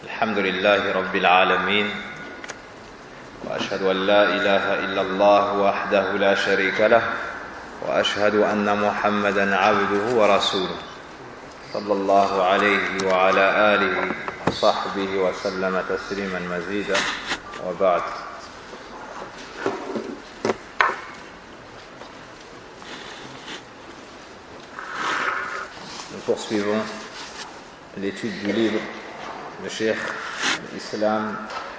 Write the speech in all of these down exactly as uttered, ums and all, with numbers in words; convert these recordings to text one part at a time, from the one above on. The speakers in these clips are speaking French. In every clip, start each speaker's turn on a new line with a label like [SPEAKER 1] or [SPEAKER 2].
[SPEAKER 1] الحمد لله رب العالمين وأشهد أن لا إله إلا الله وحده لا شريك له وأشهد أن محمدا عبده ورسوله صلى الله عليه وعلى آله وصحبه وسلم تسليما مزيدا وبعد. Nous poursuivons l'étude du livre de Cheikh l'Islam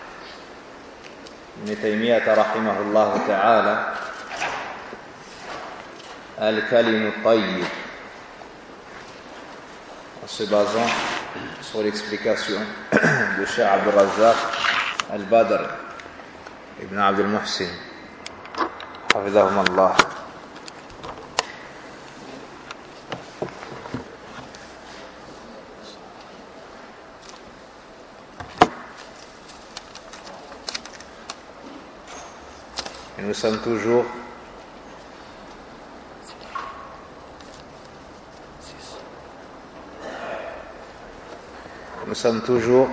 [SPEAKER 1] Ibn Taymiyyah rahimahullah ta'ala, Al-Kalim al-Tayyib, en se basant sur l'explication de Cheikh Abdul Razzaq al-Badr Ibn Abdul Muhsin hafidhahum Allah. Et nous sommes toujours nous sommes toujours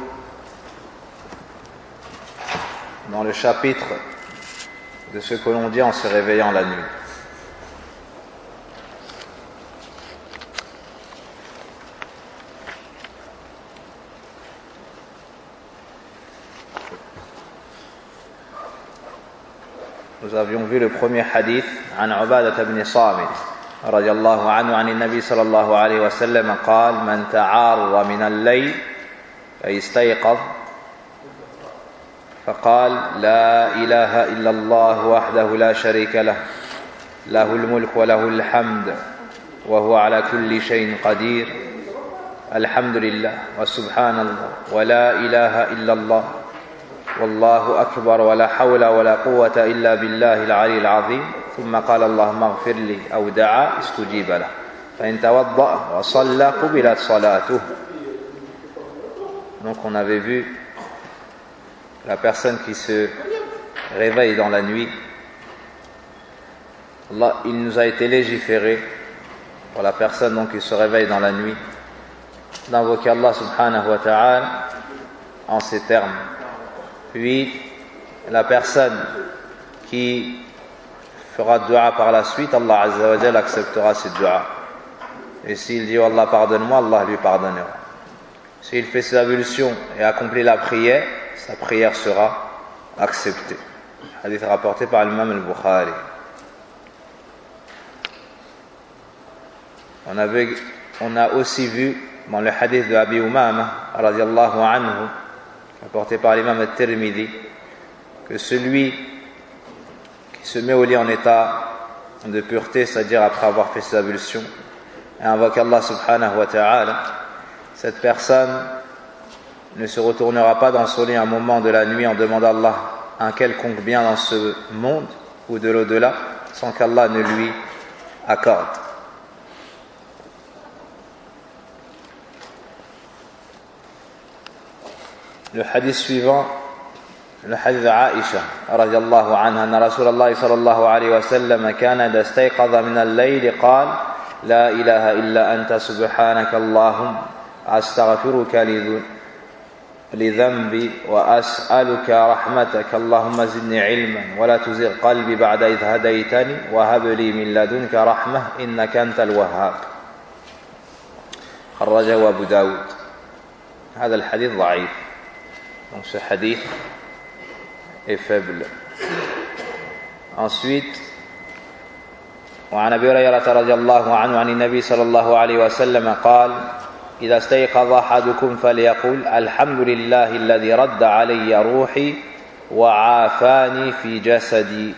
[SPEAKER 1] dans le chapitre de ce que l'on dit en se réveillant la nuit. Nous avions vu le premier hadith عن عبادة بن صامت رضي الله عنه عن النبي صلى الله عليه وسلم قال من تعار من الليل فاستيقظ فقال لا إله إلا الله وحده لا شريك له له الملك وله الحمد وهو على كل شيء قدير الحمد لله وسبحان الله ولا إله إلا الله والله أكبر ولا حول ولا قوة إلا بالله العلي العظيم ثم قال اللهم اغفر لي أو دعا استجيب له فإن توضأ وصلى قبلت صلاته. Donc on avait vu la personne qui se réveille dans la nuit. Allah, il nous a été légiféré pour la personne donc qui se réveille dans la nuit d'invoquer Allah subhanahu wa ta'ala en ces termes. Puis la personne qui fera dua par la suite, Allah azza wa jalla acceptera cette dua. Et s'il dit oh Allah pardonne-moi, Allah lui pardonnera. S'il fait ses ablutions et accomplit la prière, sa prière sera acceptée. Hadith rapporté par l'imam al-Bukhari. On avait, on a aussi vu dans le hadith de Abi Umama radiyallahu anhu, rapporté par l'imam al-Tirmidhi, que celui qui se met au lit en état de pureté, c'est-à-dire après avoir fait ses ablutions, et invoque Allah subhanahu wa ta'ala, cette personne ne se retournera pas dans son lit un moment de la nuit en demandant à Allah un quelconque bien dans ce monde ou de l'au-delà, sans qu'Allah ne lui accorde. Le hadith suivant, le hadith d'Aïcha radiyallahu anha, anna Rasulullah sallallahu alayhi wa sallam kana idha istayqadha min al-layl qala la ilaha illa anta subhanaka allahumma astaghfiruka li dhanbi wa as'aluka rahmataka allahumma zidni ilman wa la tuzigh qalbi ba'da idh hadaytani wa hab li min ladunka rahmah innaka antal wahhab. Kharrajahu Abu Dawud. هذا الحديث ضعيف. Donc ce hadith est faible. Ensuite, وعن أبي هريرة رضي الله عنه عن النبي صلى الله عليه وسلم قال إذا استيقظ أحدكم فليقل الحمد لله الذي رد علي روحي وعافاني في جسدي.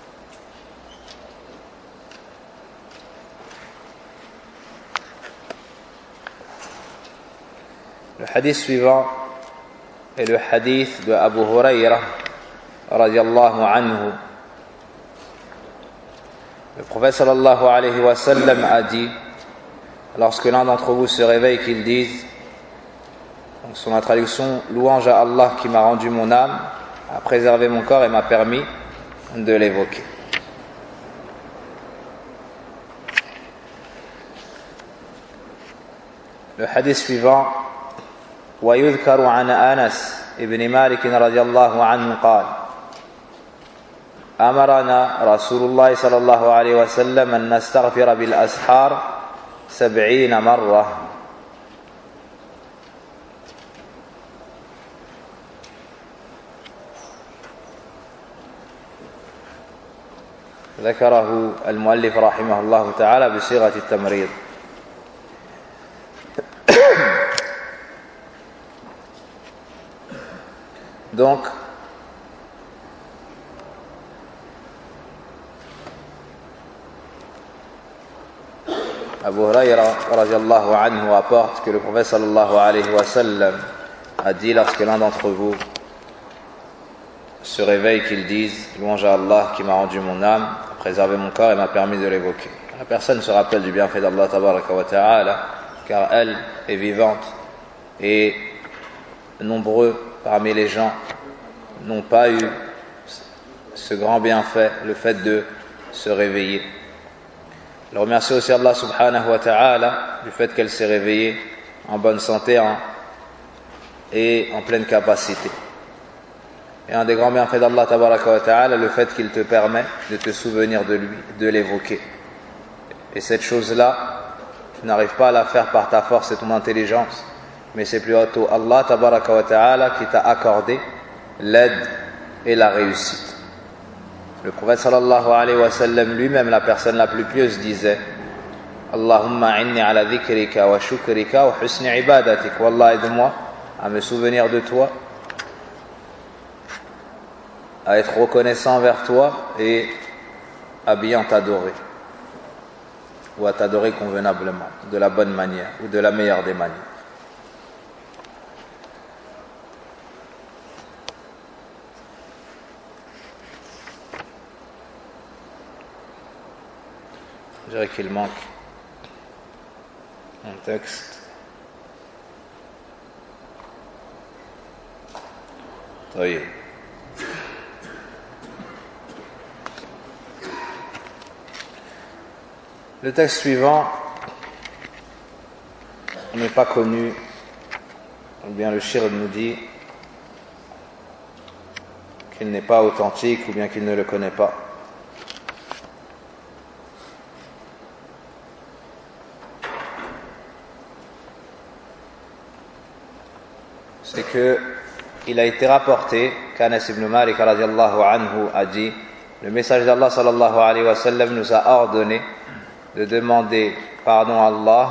[SPEAKER 1] Le hadith suivant et le hadith de Abu Huraira radiyallahu anhu. Le prophète sallallahu alayhi wa sallam a dit, lorsque l'un d'entre vous se réveille, qu'il dise, donc sur la traduction, louange à Allah qui m'a rendu mon âme, a préservé mon corps et m'a permis de l'évoquer. Le hadith suivant ويذكر عن أنس بن مالك رضي الله عنه قال أمرنا رسول الله صلى الله عليه وسلم أن نستغفر بالأسحار سبعين مرة. ذكره المؤلف رحمه الله تعالى بصيغة التمريض. Donc, Abu Huraira radiallahu anhu rapporte que le prophète sallallahu alayhi wa sallam a dit lorsque l'un d'entre vous se réveille qu'il dise « Louange à Allah qui m'a rendu mon âme, a préservé mon corps et m'a permis de l'évoquer ». La personne se rappelle du bienfait d'Allah tabaraka wa ta'ala car elle est vivante et nombreux parmi les gens n'ont pas eu ce grand bienfait, le fait de se réveiller. Elle remercie aussi Allah subhanahu wa ta'ala du fait qu'elle s'est réveillée en bonne santé en, et en pleine capacité. Et un des grands bienfaits d'Allah tabaraka wa ta'ala, le fait qu'il te permet de te souvenir de lui, de l'évoquer. Et cette chose-là, tu n'arrives pas à la faire par ta force et ton intelligence, mais c'est plutôt Allah tabaraka wa ta'ala qui t'a accordé l'aide et la réussite. Le prophète sallallahu alayhi wa sallam lui-même, la personne la plus pieuse, disait Allahumma inni ala dhikrika wa shukrika wa husni ibadatik. Wallah, aide-moi à me souvenir de toi, à être reconnaissant envers toi et à bien t'adorer, ou à t'adorer convenablement, de la bonne manière ou de la meilleure des manières. Je dirais qu'il manque un texte. Oui. Le texte suivant n'est pas connu, ou bien le shir nous dit qu'il n'est pas authentique, ou bien qu'il ne le connaît pas. C'est que il a été rapporté qu'Anas ibn Malik radiallahu anhu a dit le messager d'Allah sallallahu alayhi wa sallam nous a ordonné de demander pardon à Allah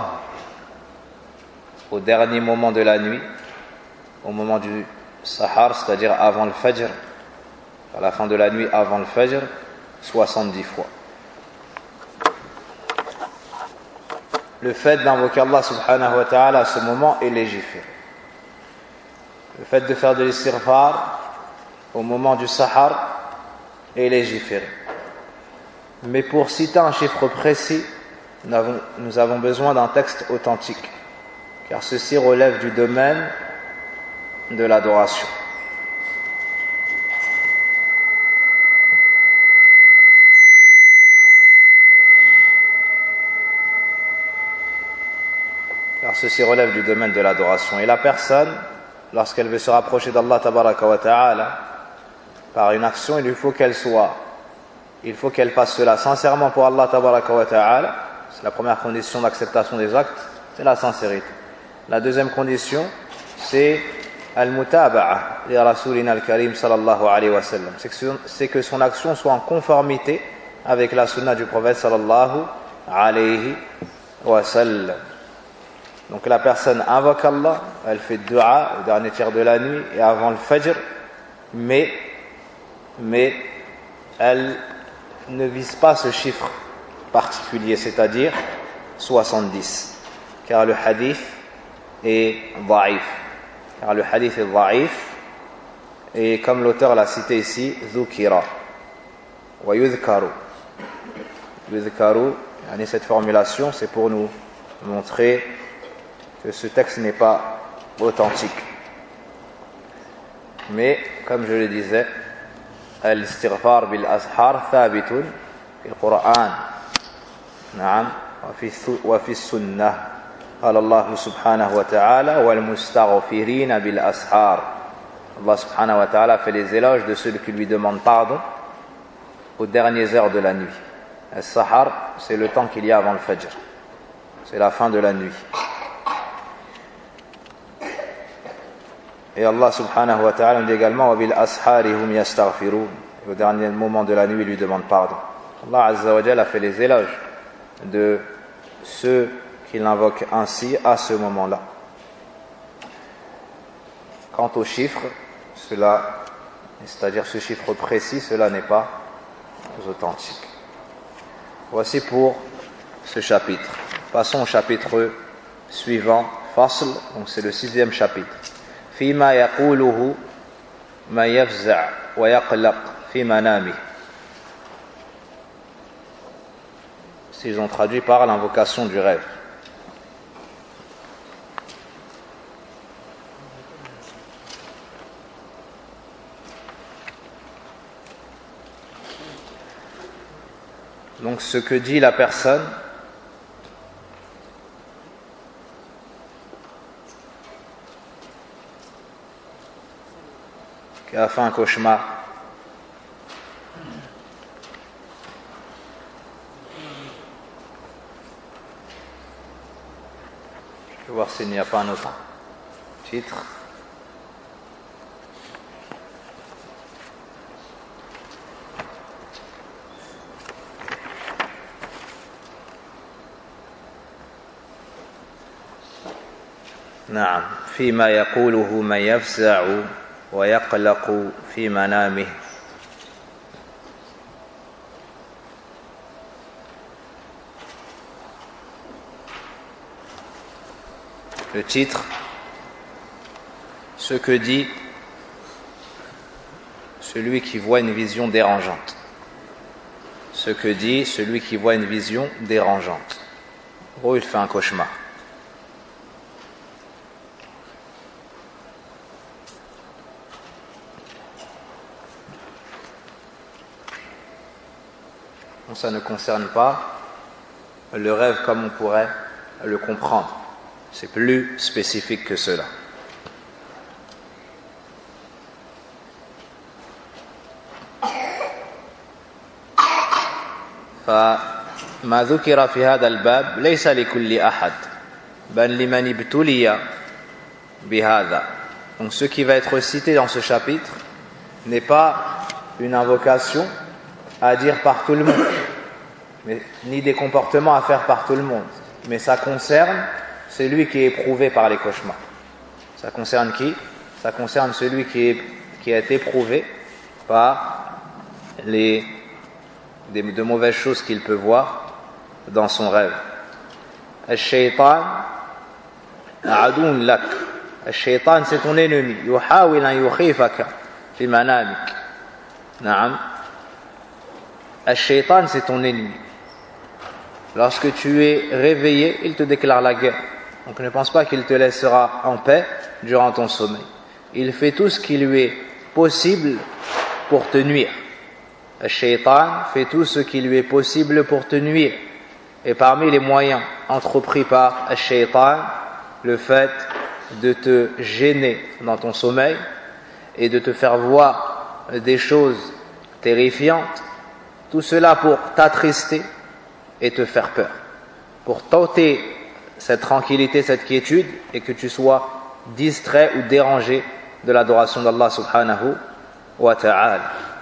[SPEAKER 1] au dernier moment de la nuit, au moment du sahar, c'est-à-dire avant le fajr, à la fin de la nuit avant le fajr, soixante-dix fois. Le fait d'invoquer Allah subhanahu wa ta'ala à ce moment est légiféré. Le fait de faire de l'istighfar au moment du sahar est légiféré. Mais pour citer un chiffre précis, nous avons, nous avons besoin d'un texte authentique, car ceci relève du domaine de l'adoration. Car ceci relève du domaine de l'adoration. Et la personne, lorsqu'elle veut se rapprocher d'Allah tabaraka wa ta'ala par une action, il lui faut qu'elle soit, il faut qu'elle fasse cela sincèrement pour Allah tabaraka wa ta'ala. C'est la première condition d'acceptation des actes, c'est la sincérité. La deuxième condition, c'est al-mutaba'a li rasulina al-karim sallallahu alayhi wa sallam. C'est que son action soit en conformité avec la sunna du prophète sallallahu alayhi wa sallam. Donc la personne invoque Allah, elle fait dua au dernier tiers de la nuit et avant le fajr, mais, mais elle ne vise pas ce chiffre particulier, c'est-à-dire soixante-dix, car le hadith est da'if, car le hadith est da'if, et comme l'auteur l'a cité ici, dhukira wa yudhkaru. Yudhkaru, cette formulation, c'est pour nous montrer que ce texte n'est pas authentique. Mais, comme je le disais, al-istighfar bil-ashar thabitun fil Qur'an, na'am, wa fi sunnah. قال الله سبحانه وتعالى والمستغفرين بالأسحار. Allah subhanahu wa ta'ala fait les éloges de ceux qui lui demandent pardon aux dernières heures de la nuit. As-sahar, c'est le temps qu'il y a avant le fajr. C'est la fin de la nuit. Et Allah subhanahu wa ta'ala dit également wa bil ashari hum yastaghfirun. Au dernier moment de la nuit, il lui demande pardon. Allah azza wa jalla a fait les éloges de ceux qui l'invoquent ainsi à ce moment-là. Quant aux chiffres, cela, c'est-à-dire ce chiffre précis, cela n'est pas authentique. Voici pour ce chapitre. Passons au chapitre suivant, Fasl, donc c'est le sixième chapitre. Fima yaquluhu ma yafza' wa yaqlaq fi manami. S'ils ont traduit par l'invocation du rêve. Donc ce que dit la personne qui a fait un cauchemar, je vais voir s'il n'y a pas un autre titre. نعم فيما يقوله من يفزع ويقلق في منامه. Le titre, ce que dit celui qui voit une vision dérangeante. Ce que dit celui qui voit une vision dérangeante. En gros, il fait un cauchemar. Ça ne concerne pas le rêve comme on pourrait le comprendre. C'est plus spécifique que cela. فما ذكر في هذا الباب ليس لكل أحد بل لمن ابتلي بهذا. Donc ce qui va être cité dans ce chapitre n'est pas une invocation à dire par tout le monde, mais, ni des comportements à faire par tout le monde, mais ça concerne celui qui est éprouvé par les cauchemars. Ça concerne qui? Ça concerne celui qui, est, qui a été éprouvé par les, des, de mauvaises choses qu'il peut voir dans son rêve. Al-shaytan a'adoun lak. Al-shaytan, c'est ton ennemi. Yuhawil an yukhifaka fi manamik. Na'am. Al-shaytan, c'est ton ennemi. Lorsque tu es réveillé, il te déclare la guerre. Donc ne pense pas qu'il te laissera en paix durant ton sommeil. Il fait tout ce qui lui est possible pour te nuire. Al-shaytan fait tout ce qui lui est possible pour te nuire. Et parmi les moyens entrepris par Al-shaytan, le fait de te gêner dans ton sommeil et de te faire voir des choses terrifiantes, tout cela pour t'attrister et te faire peur, pour t'ôter cette tranquillité, cette quiétude, et que tu sois distrait ou dérangé de l'adoration d'Allah subhanahu wa ta'ala.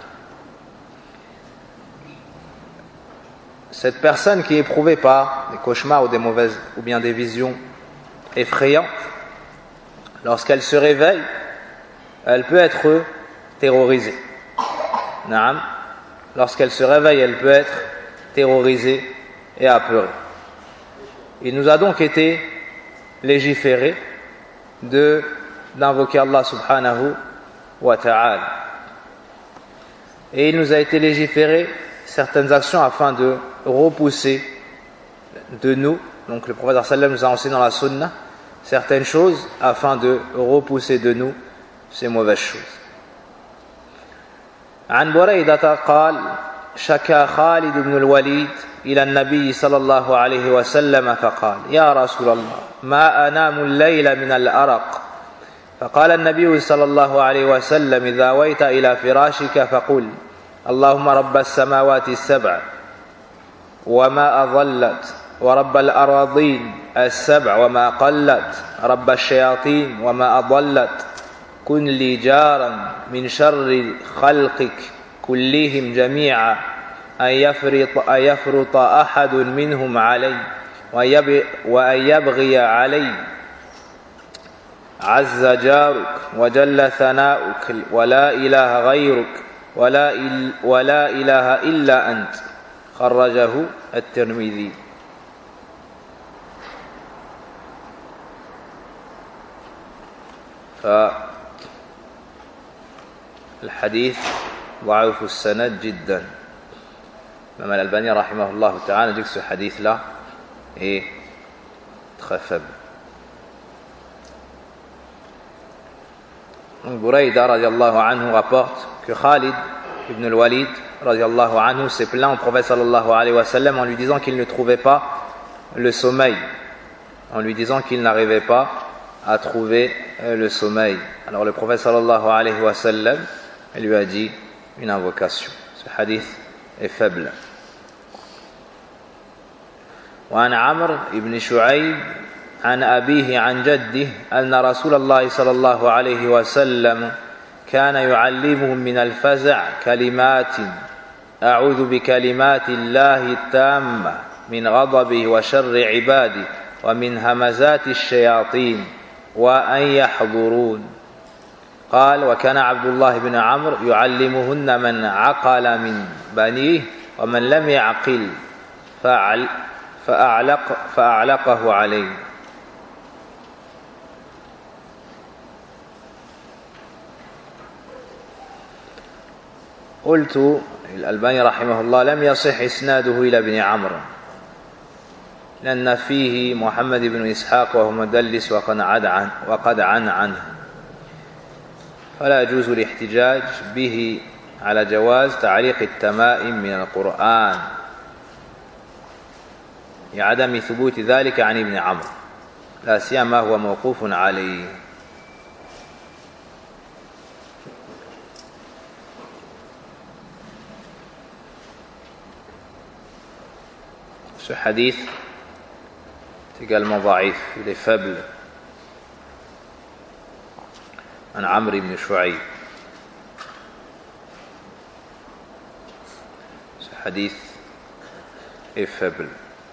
[SPEAKER 1] Cette personne qui est éprouvée par des cauchemars ou des mauvaises ou bien des visions effrayantes, lorsqu'elle se réveille, elle peut être terrorisée. Naam. Lorsqu'elle se réveille, elle peut être terrorisée et apeurée. Il nous a donc été légiféré de d'invoquer Allah subhanahu wa ta'ala. Et il nous a été légiféré certaines actions afin de repousser de nous, donc le prophète sallam nous a enseigné dans la sunna certaines choses afin de repousser de nous ces mauvaises choses. عن بريدة قال شكى خالد بن الوليد إلى النبي صلى الله عليه وسلم فقال يا رسول الله ما أنام الليل من الأرق فقال النبي صلى الله عليه وسلم إذا أويت إلى فراشك فقل اللهم رب السماوات السبع وما أضلت ورب الأراضين السبع وما قلت رب الشياطين وما أضلت كن لي جارا من شر خلقك كلهم جميعا أن يفرط, أن يفرط أحد منهم علي وأن يبغي علي عز جارك وجل ثناؤك ولا إله غيرك ولا, إل ولا إله إلا أنت خرجه الترمذي. فالحديث ضعيف السند جدا. Même Al-Albani rahimahullah ta'ala dit que ce hadith là est très faible. Buraïda radiallahu anhu rapporte que Khalid ibn al-Walid radiallahu anhu s'est plaint au prophète sallallahu alayhi wa sallam en lui disant qu'il ne trouvait pas le sommeil, en lui disant qu'il n'arrivait pas à trouver le sommeil. Alors le prophète sallallahu alayhi wa sallam lui a dit une invocation. Ce hadith est faible. وعن عمرو بن شعيب عن أبيه عن جده أن رسول الله صلى الله عليه وسلم كان يعلمهم من الفزع كلمات أعوذ بكلمات الله التامة من غضبه وشر عباده ومن همزات الشياطين وأن يحضرون. قال وكان عبد الله بن عمرو يعلمهن من عقل من بنيه ومن لم يعقل فعل فأعلق فأعلقه عليه. قلت الألباني رحمه الله لم يصح إسناده إلى ابن عمرو لأن فيه محمد بن إسحاق وهو مدلس وقد عن عنه وقد عن عنه فلا يجوز الاحتجاج به على جواز تعليق التمائم من القرآن لعدم ثبوت ذلك عن ابن عمرو لا سيما هو موقوف عليه. Ce hadith est également ضعيف, il est faible. عن عمرو بن شعيب. Ce hadith est faible.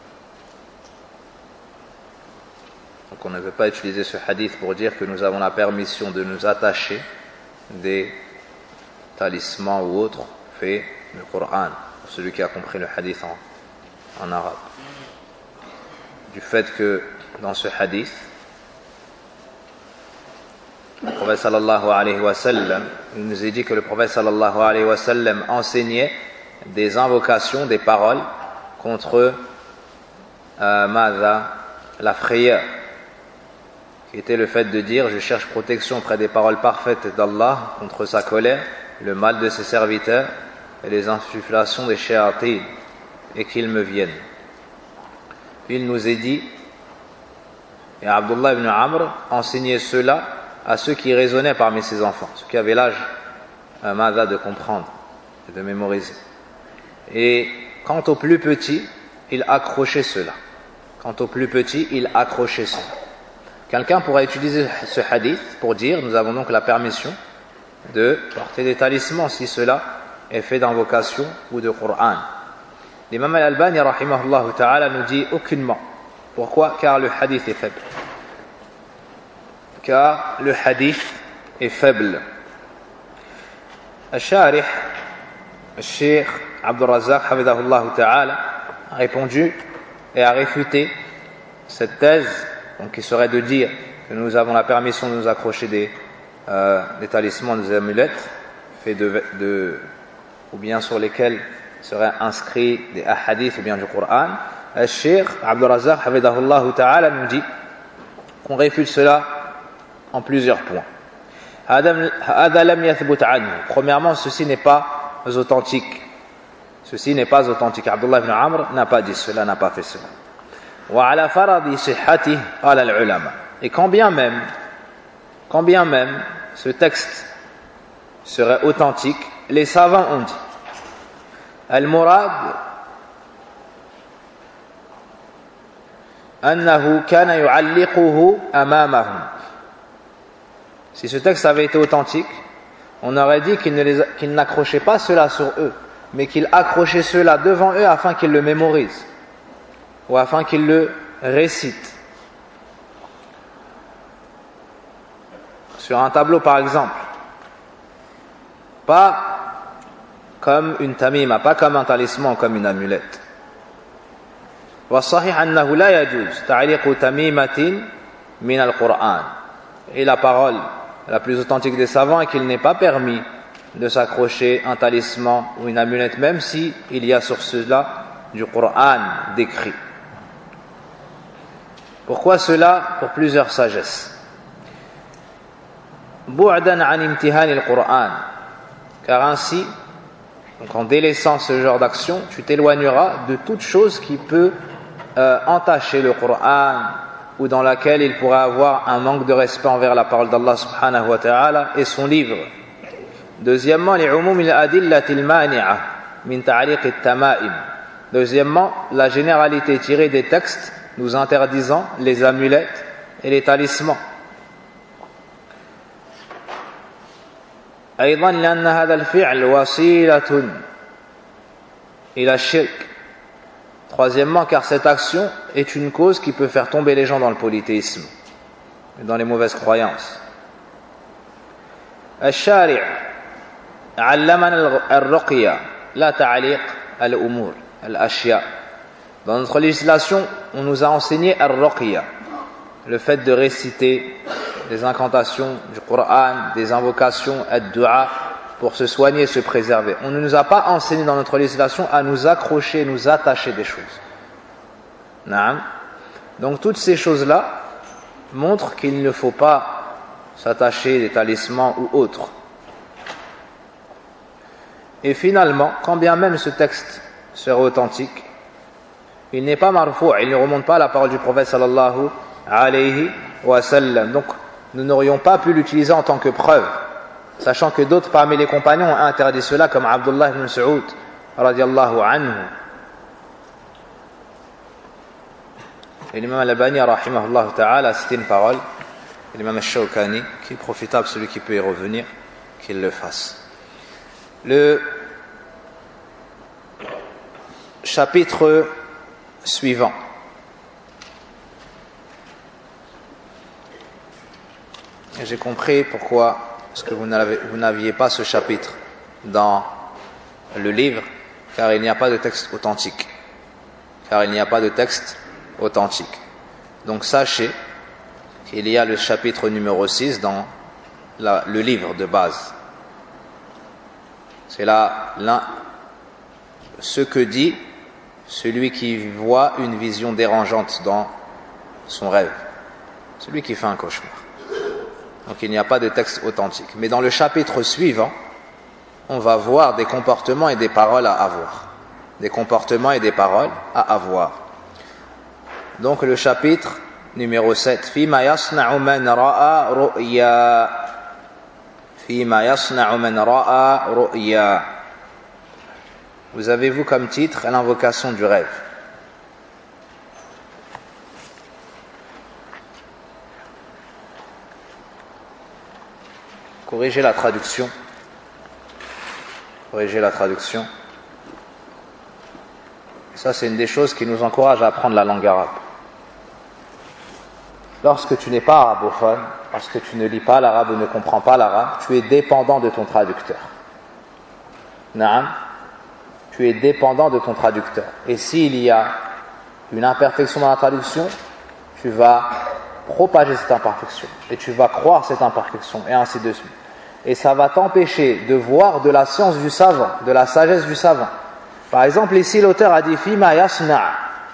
[SPEAKER 1] Donc on ne peut pas utiliser ce hadith pour dire que nous avons la permission de nous attacher des talismans ou autres faits du Coran, pour celui qui a compris le hadith en, en arabe. Du fait que dans ce hadith, le prophète sallallahu alayhi wa sallam, il nous est dit que le prophète sallallahu alayhi wa sallam enseignait des invocations, des paroles contre euh, Mada, la frayeur, qui était le fait de dire je cherche protection auprès des paroles parfaites d'Allah contre sa colère, le mal de ses serviteurs et les insufflations des shayatines, et qu'ils me viennent. Puis il nous est dit, et Abdullah ibn Amr enseignait cela à ceux qui raisonnaient parmi ses enfants, ceux qui avaient l'âge euh, mada de comprendre et de mémoriser. Et quant aux plus petits, il accrochait cela. Quant aux plus petits, il accrochait cela. Quelqu'un pourrait utiliser ce hadith pour dire, nous avons donc la permission de porter des talismans si cela est fait d'invocation ou de Coran. L'imam al-Albani rahimahullah ta'ala nous dit aucunement. Pourquoi? Car le hadith est faible. Car le hadith est faible. Al-Sharih, al-Sheikh Abdul Razzaq hafidahullah ta'ala a répondu et a réfuté cette thèse, donc qui serait de dire que nous avons la permission de nous accrocher des, euh, des talismans, des amulettes faits de, de, ou bien sur lesquels seraient inscrits des hadiths ou bien du Coran. Le Cheikh Abdul Razzaq hafidahullah ta'ala nous dit qu'on réfute cela en plusieurs points. Premièrement, ceci n'est pas authentique. Ceci n'est pas authentique. Abdullah ibn Amr n'a pas dit cela, n'a pas fait cela. وعلى فرض صحته قال العلماء. Et quand bien même, quand bien même ce texte serait authentique, les savants ont dit المراد أنه كان يعلقه أمامهم. Si ce texte avait été authentique, on aurait dit qu'il ne les, qu'il n'accrochait pas cela sur eux, mais qu'il accrochait cela devant eux afin qu'ils le mémorisent ou afin qu'ils le récitent. Sur un tableau par exemple, pas comme une tamima, pas comme un talisman, comme une amulette. والصحيح أنه لا يجوز تعليق تميمة من القرآن. Et la parole la plus authentique des savants est qu'il n'est pas permis de s'accrocher un talisman ou une amulette, même si il y a sur cela du Coran décrit. Pourquoi cela? Pour plusieurs sagesses. بعدا عن امتهان القرآن. Car ainsi, donc en délaissant ce genre d'action, tu t'éloigneras de toute chose qui peut euh, entacher le Coran ou dans laquelle il pourrait avoir un manque de respect envers la parole d'Allah subhanahu wa ta'ala et son livre. Deuxièmement, Deuxièmement, la généralité tirée des textes nous interdisant les amulettes et les talismans. أيضا لأن هذا الفعل وسيلة إلى الشرك. Troisièmement, car cette action est une cause qui peut faire tomber les gens dans le polythéisme et dans les mauvaises croyances. الشارع علمنا الرقية لا تعليق الأمور الأشياء. Dans notre législation, on nous a enseigné الرقية, le fait de réciter des incantations du Coran, des invocations, ad-du'a, pour se soigner et se préserver. On ne nous a pas enseigné dans notre législation à nous accrocher, nous attacher des choses. Naam. Donc toutes ces choses-là montrent qu'il ne faut pas s'attacher des talismans ou autres. Et finalement, quand bien même ce texte serait authentique, il n'est pas marfou', il ne remonte pas à la parole du prophète sallallahu alayhi wa sallam. Donc nous n'aurions pas pu l'utiliser en tant que preuve, sachant que d'autres parmi les compagnons ont interdit cela, comme Abdullah ibn Mas'ud radiyallahu anhu. Et l'imam al-Albani rahimahullah ta'ala a cité une parole, et l'imam al-Shawkani, qui est profitable, celui qui peut y revenir, qu'il le fasse. Le chapitre suivant. Et j'ai compris pourquoi est-ce que vous n'aviez pas ce chapitre dans le livre, car il n'y a pas de texte authentique. Car il n'y a pas de texte authentique. Donc sachez qu'il y a le chapitre numéro six dans la, le livre de base. C'est là l'un, ce que dit celui qui voit une vision dérangeante dans son rêve, celui qui fait un cauchemar. Donc il n'y a pas de texte authentique. Mais dans le chapitre suivant, on va voir des comportements et des paroles à avoir. Des comportements et des paroles à avoir. Donc le chapitre numéro sept. Fima yasna'u man ra'a ru'ya. Fima yasna'u man ra'a ru'ya. Vous avez-vous comme titre l'invocation du rêve? Corrigez la traduction. Corrigez la traduction. Ça, c'est une des choses qui nous encourage à apprendre la langue arabe. Lorsque tu n'es pas arabophone, parce que tu ne lis pas l'arabe ou ne comprends pas l'arabe, tu es dépendant de ton traducteur. Naam. Tu es dépendant de ton traducteur. Et s'il y a une imperfection dans la traduction, tu vas propager cette imperfection. Et tu vas croire cette imperfection, et ainsi de suite. Et ça va t'empêcher de voir de la science du savant, de la sagesse du savant. Par exemple, ici, l'auteur a dit « Fima yasna'»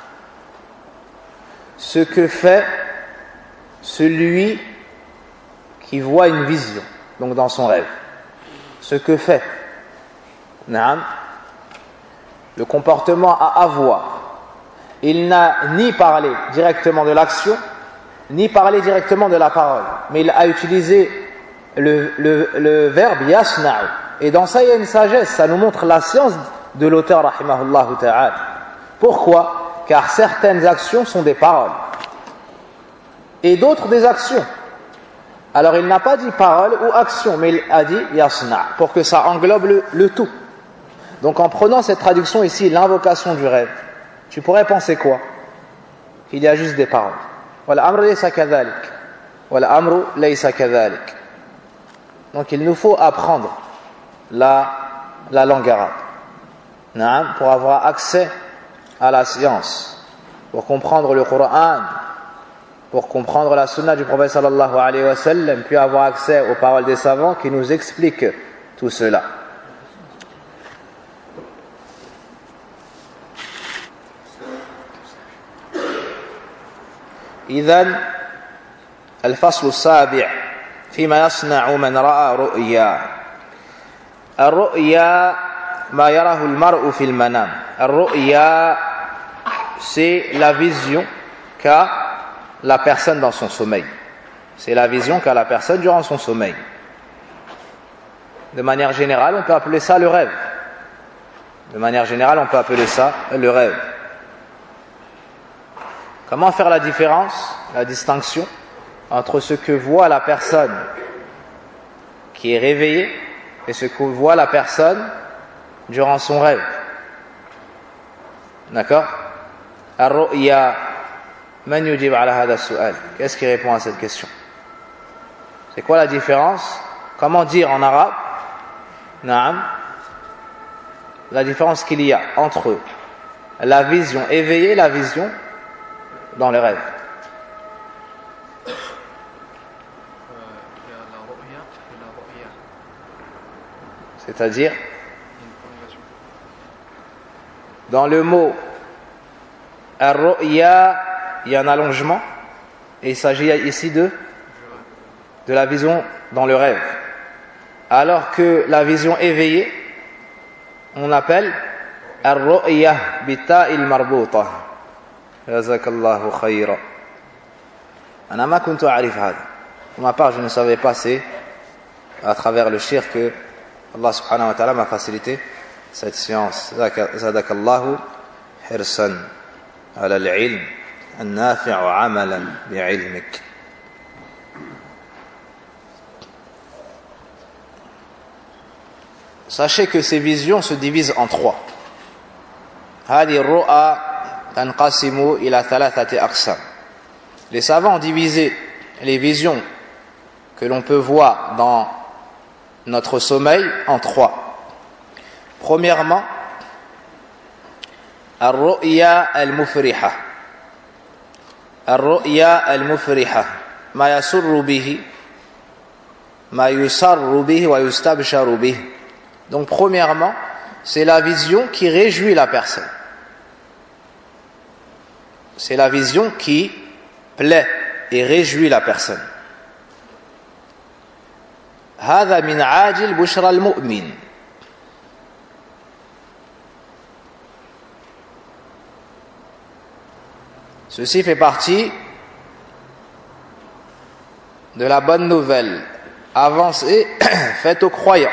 [SPEAKER 1] ce que fait celui qui voit une vision, donc dans son rêve. Ce que fait. Naam. le comportement à avoir, il n'a ni parlé directement de l'action, ni parlé directement de la parole, mais il a utilisé le, le, le verbe yasna'u. Et dans ça, il y a une sagesse, ça nous montre la science de l'auteur, rahimahullah ta'ala. Pourquoi? Car certaines actions sont des paroles, et d'autres des actions. Alors il n'a pas dit parole ou action, mais il a dit yasna', pour que ça englobe le, le tout. Donc en prenant cette traduction ici, l'invocation du rêve, tu pourrais penser quoi? Qu'il y a juste des paroles. Wal amru laysa kadhalik. Wal amru laysa kadhalik. Donc il nous faut apprendre la, la langue arabe, Naam, pour avoir accès à la science, pour comprendre le Coran, pour comprendre la sunna du prophète sallallahu alayhi wa sallam, puis avoir accès aux paroles des savants qui nous expliquent tout cela. إذن الفصل السابع فيما يصنع من رأى رؤيا. الرؤيا ما يراه المرء في المنام. الرؤيا c'est la vision qu'a la personne dans son sommeil. C'est la vision qu'a la personne durant son sommeil. De manière générale, on peut appeler ça le rêve. De manière générale, on peut appeler ça le rêve. Comment faire la différence, la distinction entre ce que voit la personne qui est réveillée et ce que voit la personne durant son rêve? D'accord? Ar-ru'ya. Man yujib ala hada su'al. Qu'est-ce qui répond à cette question? C'est quoi la différence? Comment dire en arabe? Naam. La différence qu'il y a entre la vision éveillée et la vision dans le rêve.
[SPEAKER 2] Euh, il y a la ru'ya et la ru'ya.
[SPEAKER 1] C'est-à-dire,
[SPEAKER 2] Une prolongation.
[SPEAKER 1] dans le mot ar-ru'ya, il y a un allongement, et il s'agit ici de, de la vision dans le rêve. Alors que la vision éveillée, on appelle ar-ru'ya bita'il marbuta. Jazakallahu khayra. Ana ma kuntu a'rif hada. Pour ma part, je ne savais pas, c'est à travers le shirk que Allah subhanahu wa ta'ala m'a facilité cette science. Zadakallahu hirsan ala al-ilm an-nafi'u 'amalan bi'ilmik. Sachez que ces visions se divisent en trois. Hadi ru'a tanqasimu ila thalathati aqsam. Les savants ont divisé les visions que l'on peut voir dans notre sommeil en trois. Premièrement, ar-ru'ya al-mufriha. Ar-ru'ya al-mufriha, ma yasurru bihi, ma yusarru bihi wa yustabsharu bihi. Donc premièrement, c'est la vision qui réjouit la personne. C'est la vision qui plaît et réjouit la personne. هذا من عاجل بشرى المؤمن. Ceci fait partie de la bonne nouvelle avancée faite aux croyants.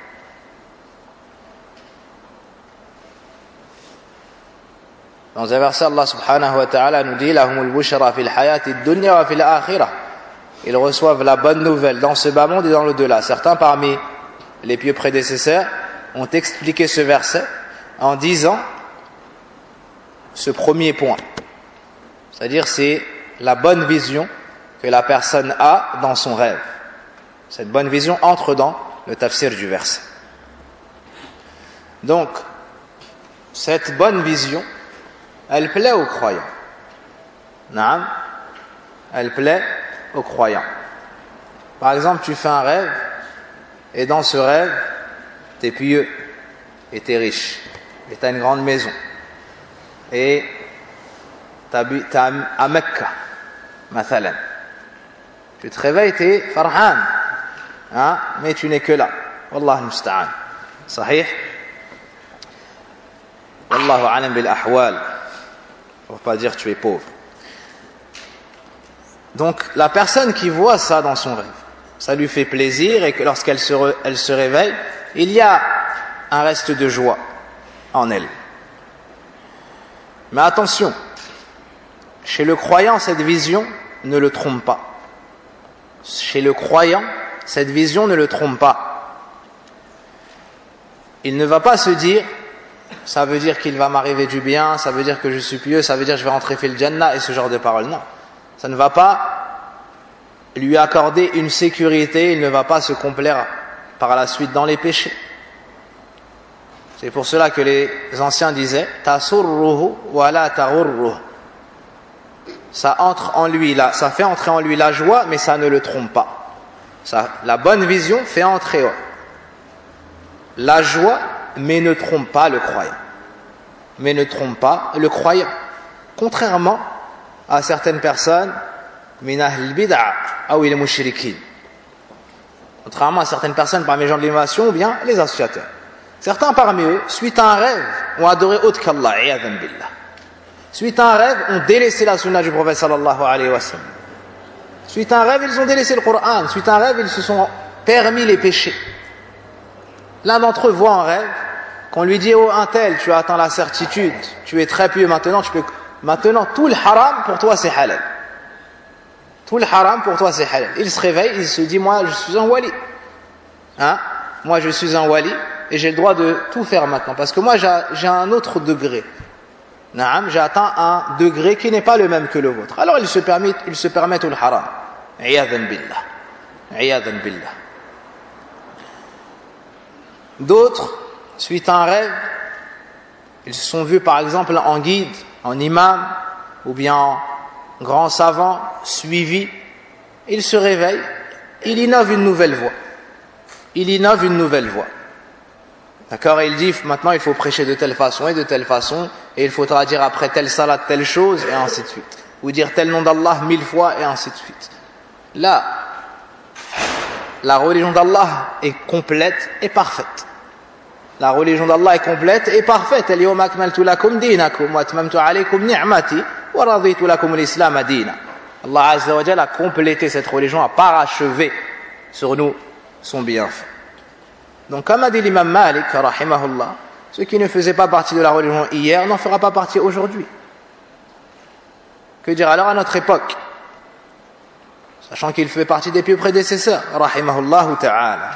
[SPEAKER 1] Dans un verset, Allah subhanahu wa ta'ala nous dit lahumul bushra fil hayati dunya wa fil akhirah. Ils reçoivent la bonne nouvelle dans ce bas monde et dans l'au-delà. Certains parmi les pieux prédécesseurs ont expliqué ce verset en disant ce premier point. C'est-à-dire c'est la bonne vision que la personne a dans son rêve. Cette bonne vision entre dans le tafsir du verset. Donc, cette bonne vision, elle plaît aux croyants. Naam, elle plaît aux croyants. Par exemple, tu fais un rêve, et dans ce rêve, tu es pieux, et tu es riche, et tu as une grande maison, et tu habites à Mecca, mathalan. Tu te réveilles, tu es farhan, hein, mais tu n'es que là. Wallah musta'an. Sahih. Wallahu alam bil ahwal. On va pas dire tu es pauvre. Donc la personne qui voit ça dans son rêve, ça lui fait plaisir, et que lorsqu'elle se, re, elle se réveille, il y a un reste de joie en elle. Mais attention, chez le croyant, cette vision ne le trompe pas. Chez le croyant, cette vision ne le trompe pas. Il ne va pas se dire, ça veut dire qu'il va m'arriver du bien, ça veut dire que je suis pieux, ça veut dire que je vais rentrer fil Jannah, et ce genre de paroles. Non, ça ne va pas lui accorder une sécurité, il ne va pas se complaire par la suite dans les péchés. C'est pour cela que les anciens disaient tasurruhu wa la taghurruhu. Ça entre en lui là, ça fait entrer en lui la joie, mais ça ne le trompe pas. Ça, la bonne vision fait entrer la joie, mais ne trompe pas le croyant. Mais ne trompe pas le croyant. Contrairement à certaines personnes, min ahl bid'a ou les mushrikin. Contrairement à certaines personnes parmi les gens de l'innovation ou bien les associateurs. Certains parmi eux, suite à un rêve, ont adoré autre qu'Allah, iyadhan billah. Suite à un rêve, ont délaissé la sunna du prophète sallallahu alayhi wa sallam. Suite à un rêve, ils ont délaissé le Coran. Suite à un rêve, ils se sont permis les péchés. L'un d'entre eux voit un rêve, qu'on lui dit, oh un tel, tu as atteint la certitude, tu es très pieux maintenant, tu peux... maintenant tout le haram pour toi c'est halal. Tout le haram pour toi c'est halal. Il se réveille, il se dit, moi je suis un wali. Hein? Moi je suis un wali et j'ai le droit de tout faire maintenant. Parce que moi j'ai un autre degré. Naam, j'ai atteint un degré qui n'est pas le même que le vôtre. Alors il se permet, il se permet tout le haram. Iyadhan billah. Iyadhan billah. D'autres, suite à un rêve, ils se sont vus par exemple en guide, en imam, ou bien en grand savant, suivi. Ils se réveillent, il innove une nouvelle voie. Il innove une nouvelle voie. D'accord? Et il dit, maintenant il faut prêcher de telle façon et de telle façon, et il faudra dire après telle salat telle chose, et ainsi de suite. Ou dire tel nom d'Allah mille fois, et ainsi de suite. Là, la religion d'Allah est complète et parfaite. La religion d'Allah est complète et parfaite. Al-yawma akmaltu lakum dinakum wa atmamtu alaykum ni'mati wa raditu lakum al-islam dina. Allah Azza wa Jalla a complété cette religion, a parachevé sur nous son bienfait. Donc comme a dit l'imam Malik rahimahullah, ceux qui ne faisaient pas partie de la religion hier n'en fera pas partie aujourd'hui. Que dire alors à notre époque? Sachant qu'il fait partie des pieux prédécesseurs, rahimahullah ta'ala.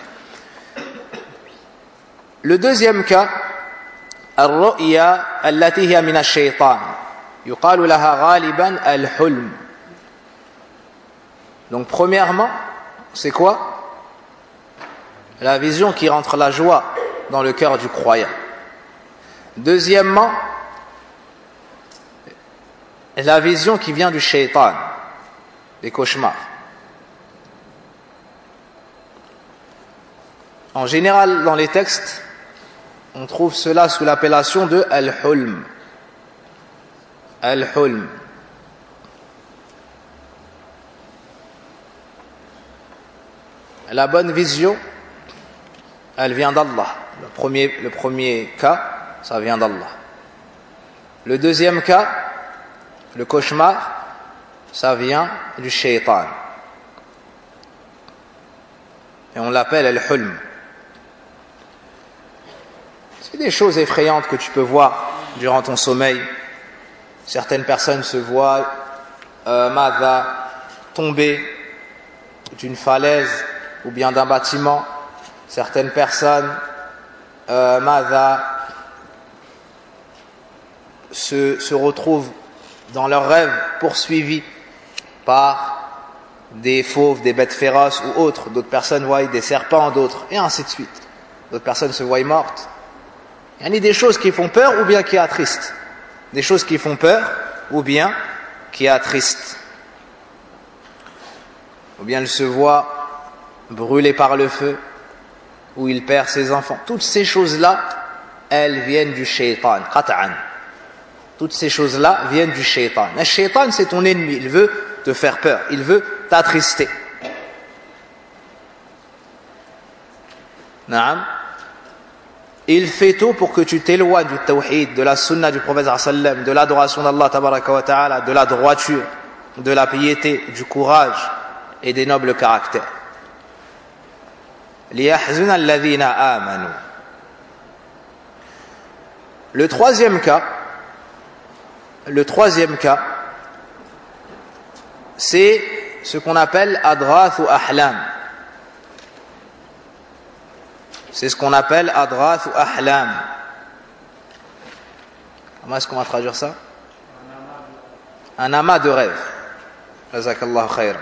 [SPEAKER 1] Le deuxième cas, al-ru'ya allati hiya min ash-shaytan. Yuqalu laha ghaliban al-hulm. Donc premièrement, c'est quoi? La vision qui rentre la joie dans le cœur du croyant. Deuxièmement, la vision qui vient du shaytan, des cauchemars. En général, dans les textes, on trouve cela sous l'appellation de al-hulm. Al-hulm. La bonne vision, elle vient d'Allah. Le premier, le premier cas, ça vient d'Allah. Le deuxième cas, le cauchemar, ça vient du shaytan. Et on l'appelle al-hulm. C'est des choses effrayantes que tu peux voir durant ton sommeil. Certaines personnes se voient euh, madha, tomber d'une falaise ou bien d'un bâtiment. Certaines personnes euh, madha, se, se retrouvent dans leurs rêves poursuivis par des fauves, des bêtes féroces ou autres. D'autres personnes voient des serpents, d'autres, et ainsi de suite. D'autres personnes se voient mortes. Il y a des choses qui font peur ou bien qui attristent. Des choses qui font peur ou bien qui attristent. Ou bien il se voit brûlé par le feu, ou il perd ses enfants. Toutes ces choses-là, elles viennent du shaytan, qat'an. Toutes ces choses-là viennent du shaytan. Le shaytan, c'est ton ennemi. Il veut te faire peur. Il veut t'attrister. Naam. il fait tout pour que tu t'éloignes du tawhid, de la sunna du prophète sallam, de l'adoration d'Allah tabaraka wa ta'ala, de la droiture, de la piété, du courage et des nobles caractères. لِيَحْزُنَ الَّذِينَ آمَنُوا. Le troisième cas, le troisième cas, c'est ce qu'on appelle adrath ou ahlam. C'est ce qu'on appelle adrath ou ahlam. Comment est-ce qu'on va traduire ça? Un amas de rêves. Jazakallahu khayran.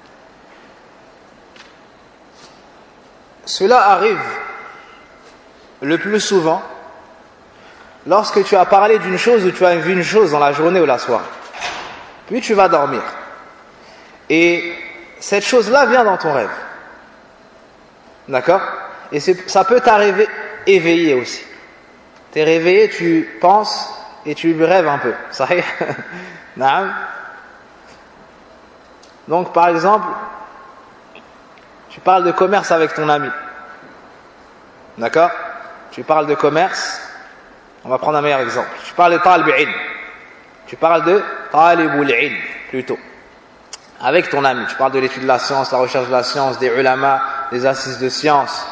[SPEAKER 1] Cela arrive le plus souvent lorsque tu as parlé d'une chose ou tu as vu une chose dans la journée ou la soirée. Puis tu vas dormir. Et cette chose-là vient dans ton rêve. D'accord? Et ça peut t'arriver éveillé aussi. Tu es réveillé, tu penses et tu rêves un peu. Sahih? Naam. Donc par exemple, tu parles de commerce avec ton ami. D'accord? Tu parles de commerce. On va prendre un meilleur exemple. Tu parles de talib ilm. Tu parles de talibul ilm plutôt. Avec ton ami. Tu parles de l'étude de la science, la recherche de la science, des ulama, des assises de science.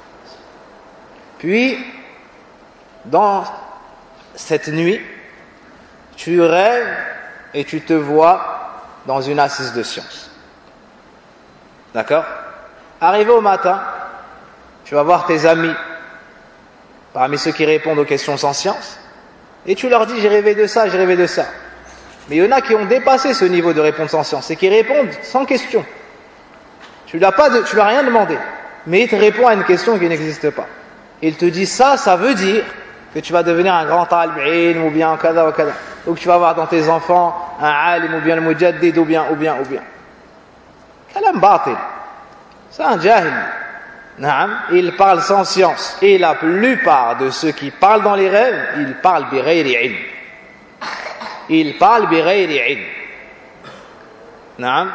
[SPEAKER 1] Puis, dans cette nuit, tu rêves et tu te vois dans une assise de science. D'accord? Arrivé au matin, tu vas voir tes amis, parmi ceux qui répondent aux questions sans science, et tu leur dis j'ai rêvé de ça, j'ai rêvé de ça. Mais il y en a qui ont dépassé ce niveau de réponse sans science et qui répondent sans question. Tu ne leur as rien demandé, mais il te répond à une question qui n'existe pas. Il te dit ça, ça veut dire que tu vas devenir un grand talib ilm ou bien kada ou kada, ou que tu vas avoir dans tes enfants un alim ou bien le mujaddid ou bien ou bien ou bien. Kalam batil. C'est un jahil. Il parle sans science. Et la plupart de ceux qui parlent dans les rêves, ils parlent bi ghayri ilm. Ils parlent bi ghayri ilm. Naam.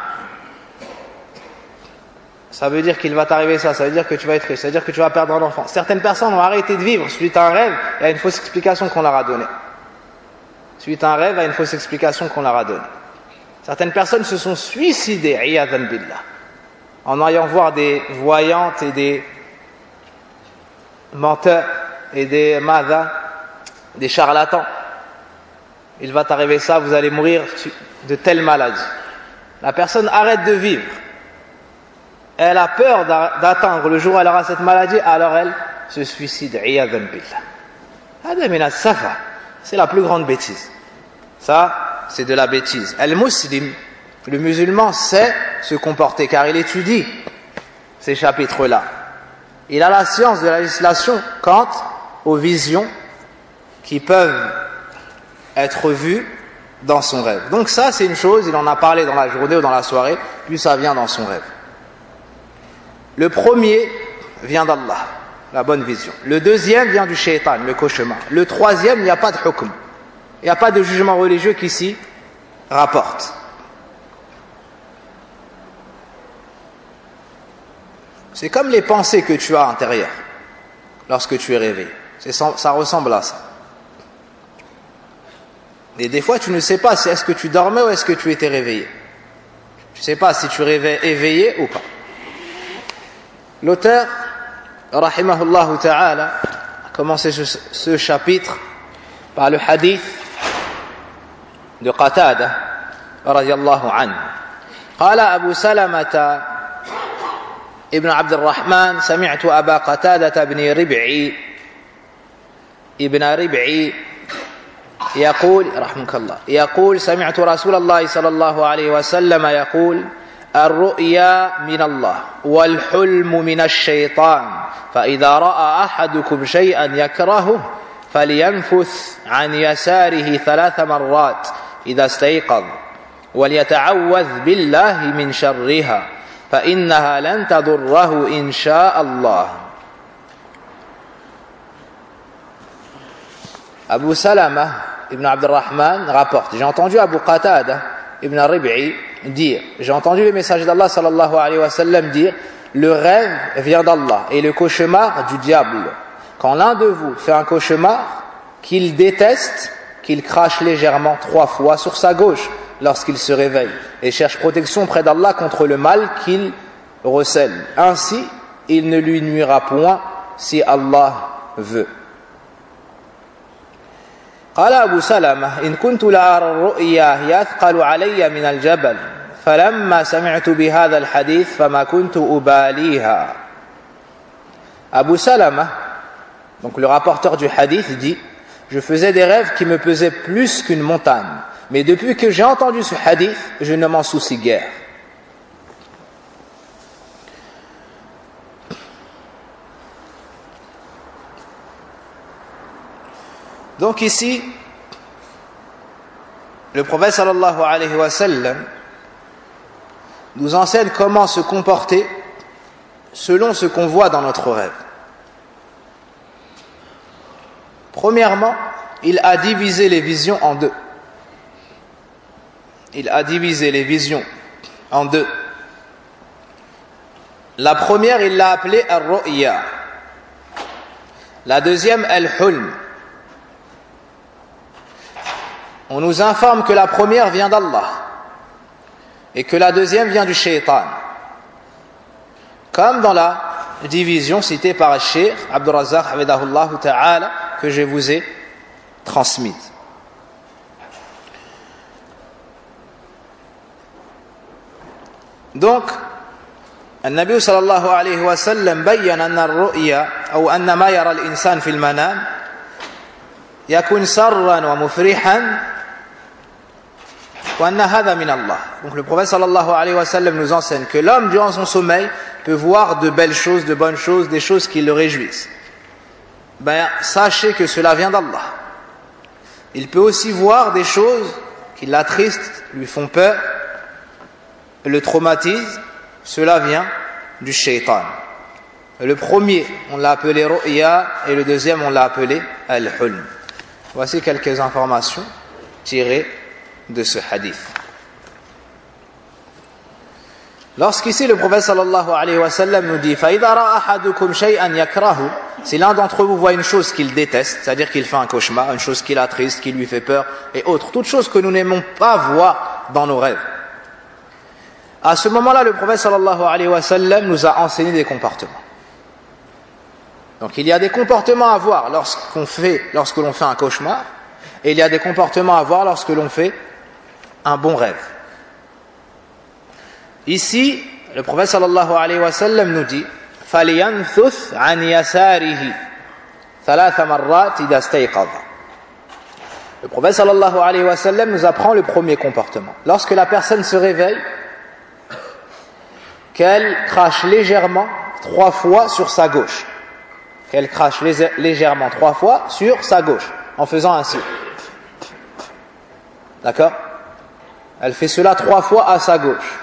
[SPEAKER 1] Ça veut dire qu'il va t'arriver ça, ça veut dire que tu vas être riche, ça veut dire que tu vas perdre un enfant. Certaines personnes ont arrêté de vivre suite à un rêve et à une fausse explication qu'on leur a donnée. Suite à un rêve, à une fausse explication qu'on leur a donnée. Certaines personnes se sont suicidées, iyadhan billah, en allant voir des voyantes et des menteurs et des madha, des charlatans. Il va t'arriver ça, vous allez mourir de telle maladie. La personne arrête de vivre. Elle a peur d'atteindre le jour où elle aura cette maladie, alors elle se suicide. Iyadhan billah. Hada min as-safa. C'est la plus grande bêtise. Ça, c'est de la bêtise. Al-Muslim, le musulman, sait se comporter car il étudie ces chapitres-là. Il a la science de la législation quant aux visions qui peuvent être vues dans son rêve. Donc ça, c'est une chose, il en a parlé dans la journée ou dans la soirée, puis ça vient dans son rêve. Le premier vient d'Allah, la bonne vision. Le deuxième vient du shaitan, le cauchemar. Le troisième, il n'y a pas de hukm. Il n'y a pas de jugement religieux qui s'y rapporte. C'est comme les pensées que tu as à l'intérieur lorsque tu es réveillé. C'est, ça ressemble à ça. Et des fois, tu ne sais pas si est-ce que tu dormais ou est-ce que tu étais réveillé. Tu ne sais pas si tu es éveillé ou pas. L'auteur, rahimahullah ta'ala, a commencé ce, ce chapitre par le hadith de Qatada, radiyallahu anhu. قال أبو سلمة ابن عبد الرحمن سمعت أبا قتادة بن ربعي ابن ربعي يقول رحمك الله يقول سمعت رسول الله صلى الله عليه وسلم يقول الرؤيا من الله والحلم من الشيطان فإذا رأى أحدكم شيئا يكرهه فلينفث عن يساره ثلاث مرات إذا استيقظ وليتعوذ بالله من شرها فإنها لن تضره إن شاء الله. Abu Salama ibn Abdurrahman rapporte, j'ai entendu Abu Qatada ibn Rib'i dire, j'ai entendu le messager d'Allah sallallahu alayhi wa sallam dire, le rêve vient d'Allah et le cauchemar du diable. quand l'un de vous fait un cauchemar qu'il déteste, qu'il crache légèrement trois fois sur sa gauche lorsqu'il se réveille et cherche protection auprès d'Allah contre le mal qu'il recèle. Ainsi, il ne lui nuira point si Allah veut. قال أبو سلمة إن كنت لأرى الرؤيا يثقل علي من الجبل فلما سمعت بهذا الحديث فما كنت أباليها. Abu Salama, donc le rapporteur du hadith, dit: je faisais des rêves qui me pesaient plus qu'une montagne, mais depuis que j'ai entendu ce hadith, je ne m'en soucie guère. Donc ici, le prophète sallallahu alayhi wa sallam nous enseigne comment se comporter selon ce qu'on voit dans notre rêve. Premièrement, il a divisé les visions en deux. Il a divisé les visions en deux. La première, il l'a appelée al-ru'ya. La deuxième, al-hulm. On nous informe que la première vient d'Allah et que la deuxième vient du shaitan. Comme dans la division citée par le Cheikh Abdur Razzaq Hafidahullah Ta'ala que je vous ai transmise. Donc, النبي صلى الله عليه وسلم بين أن الرؤيا أو أن ما يرى الإنسان في المنام يكون سرا ومفرحا وأن هذا من الله. Donc le prophète sallallahu alayhi wa sallam nous enseigne que l'homme durant son sommeil peut voir de belles choses, de bonnes choses, des choses qui le réjouissent. Ben, sachez que cela vient d'Allah. Il peut aussi voir des choses qui l'attristent, lui font peur, le traumatisent. Cela vient du shaitan. Le premier, on l'a appelé ru'ya, et le deuxième, on l'a appelé al-hulm. Voici quelques informations tirées de ce hadith. Lorsqu'ici le prophète sallallahu alayhi wa sallam nous dit فَإِذَا رَأَ أَحَدُكُمْ شَيْئًا يَكْرَهُ, si l'un d'entre vous voit une chose qu'il déteste, c'est-à-dire qu'il fait un cauchemar, une chose qui l'attriste, qui lui fait peur et autres, toutes choses que nous n'aimons pas voir dans nos rêves, à ce moment-là le prophète sallallahu alayhi wa sallam nous a enseigné des comportements. Donc il y a des comportements à voir lorsqu'on fait, lorsque l'on fait un cauchemar, et il y a des comportements à voir lorsque l'on fait un bon rêve. Ici, le prophète sallallahu alayhi wa sallam nous dit فَلْيَنْثُثْ عَنْ يَسَارِهِ ثَلَاثَ مَرَّاتِ إِذَا اسْتَيْقَظَ. Le prophète sallallahu alayhi wa sallam nous apprend le premier comportement. Lorsque la personne se réveille, qu'elle crache légèrement trois fois sur sa gauche. Qu'elle crache légèrement trois fois sur sa gauche, en faisant ainsi. D'accord? Elle fait cela trois fois à sa gauche.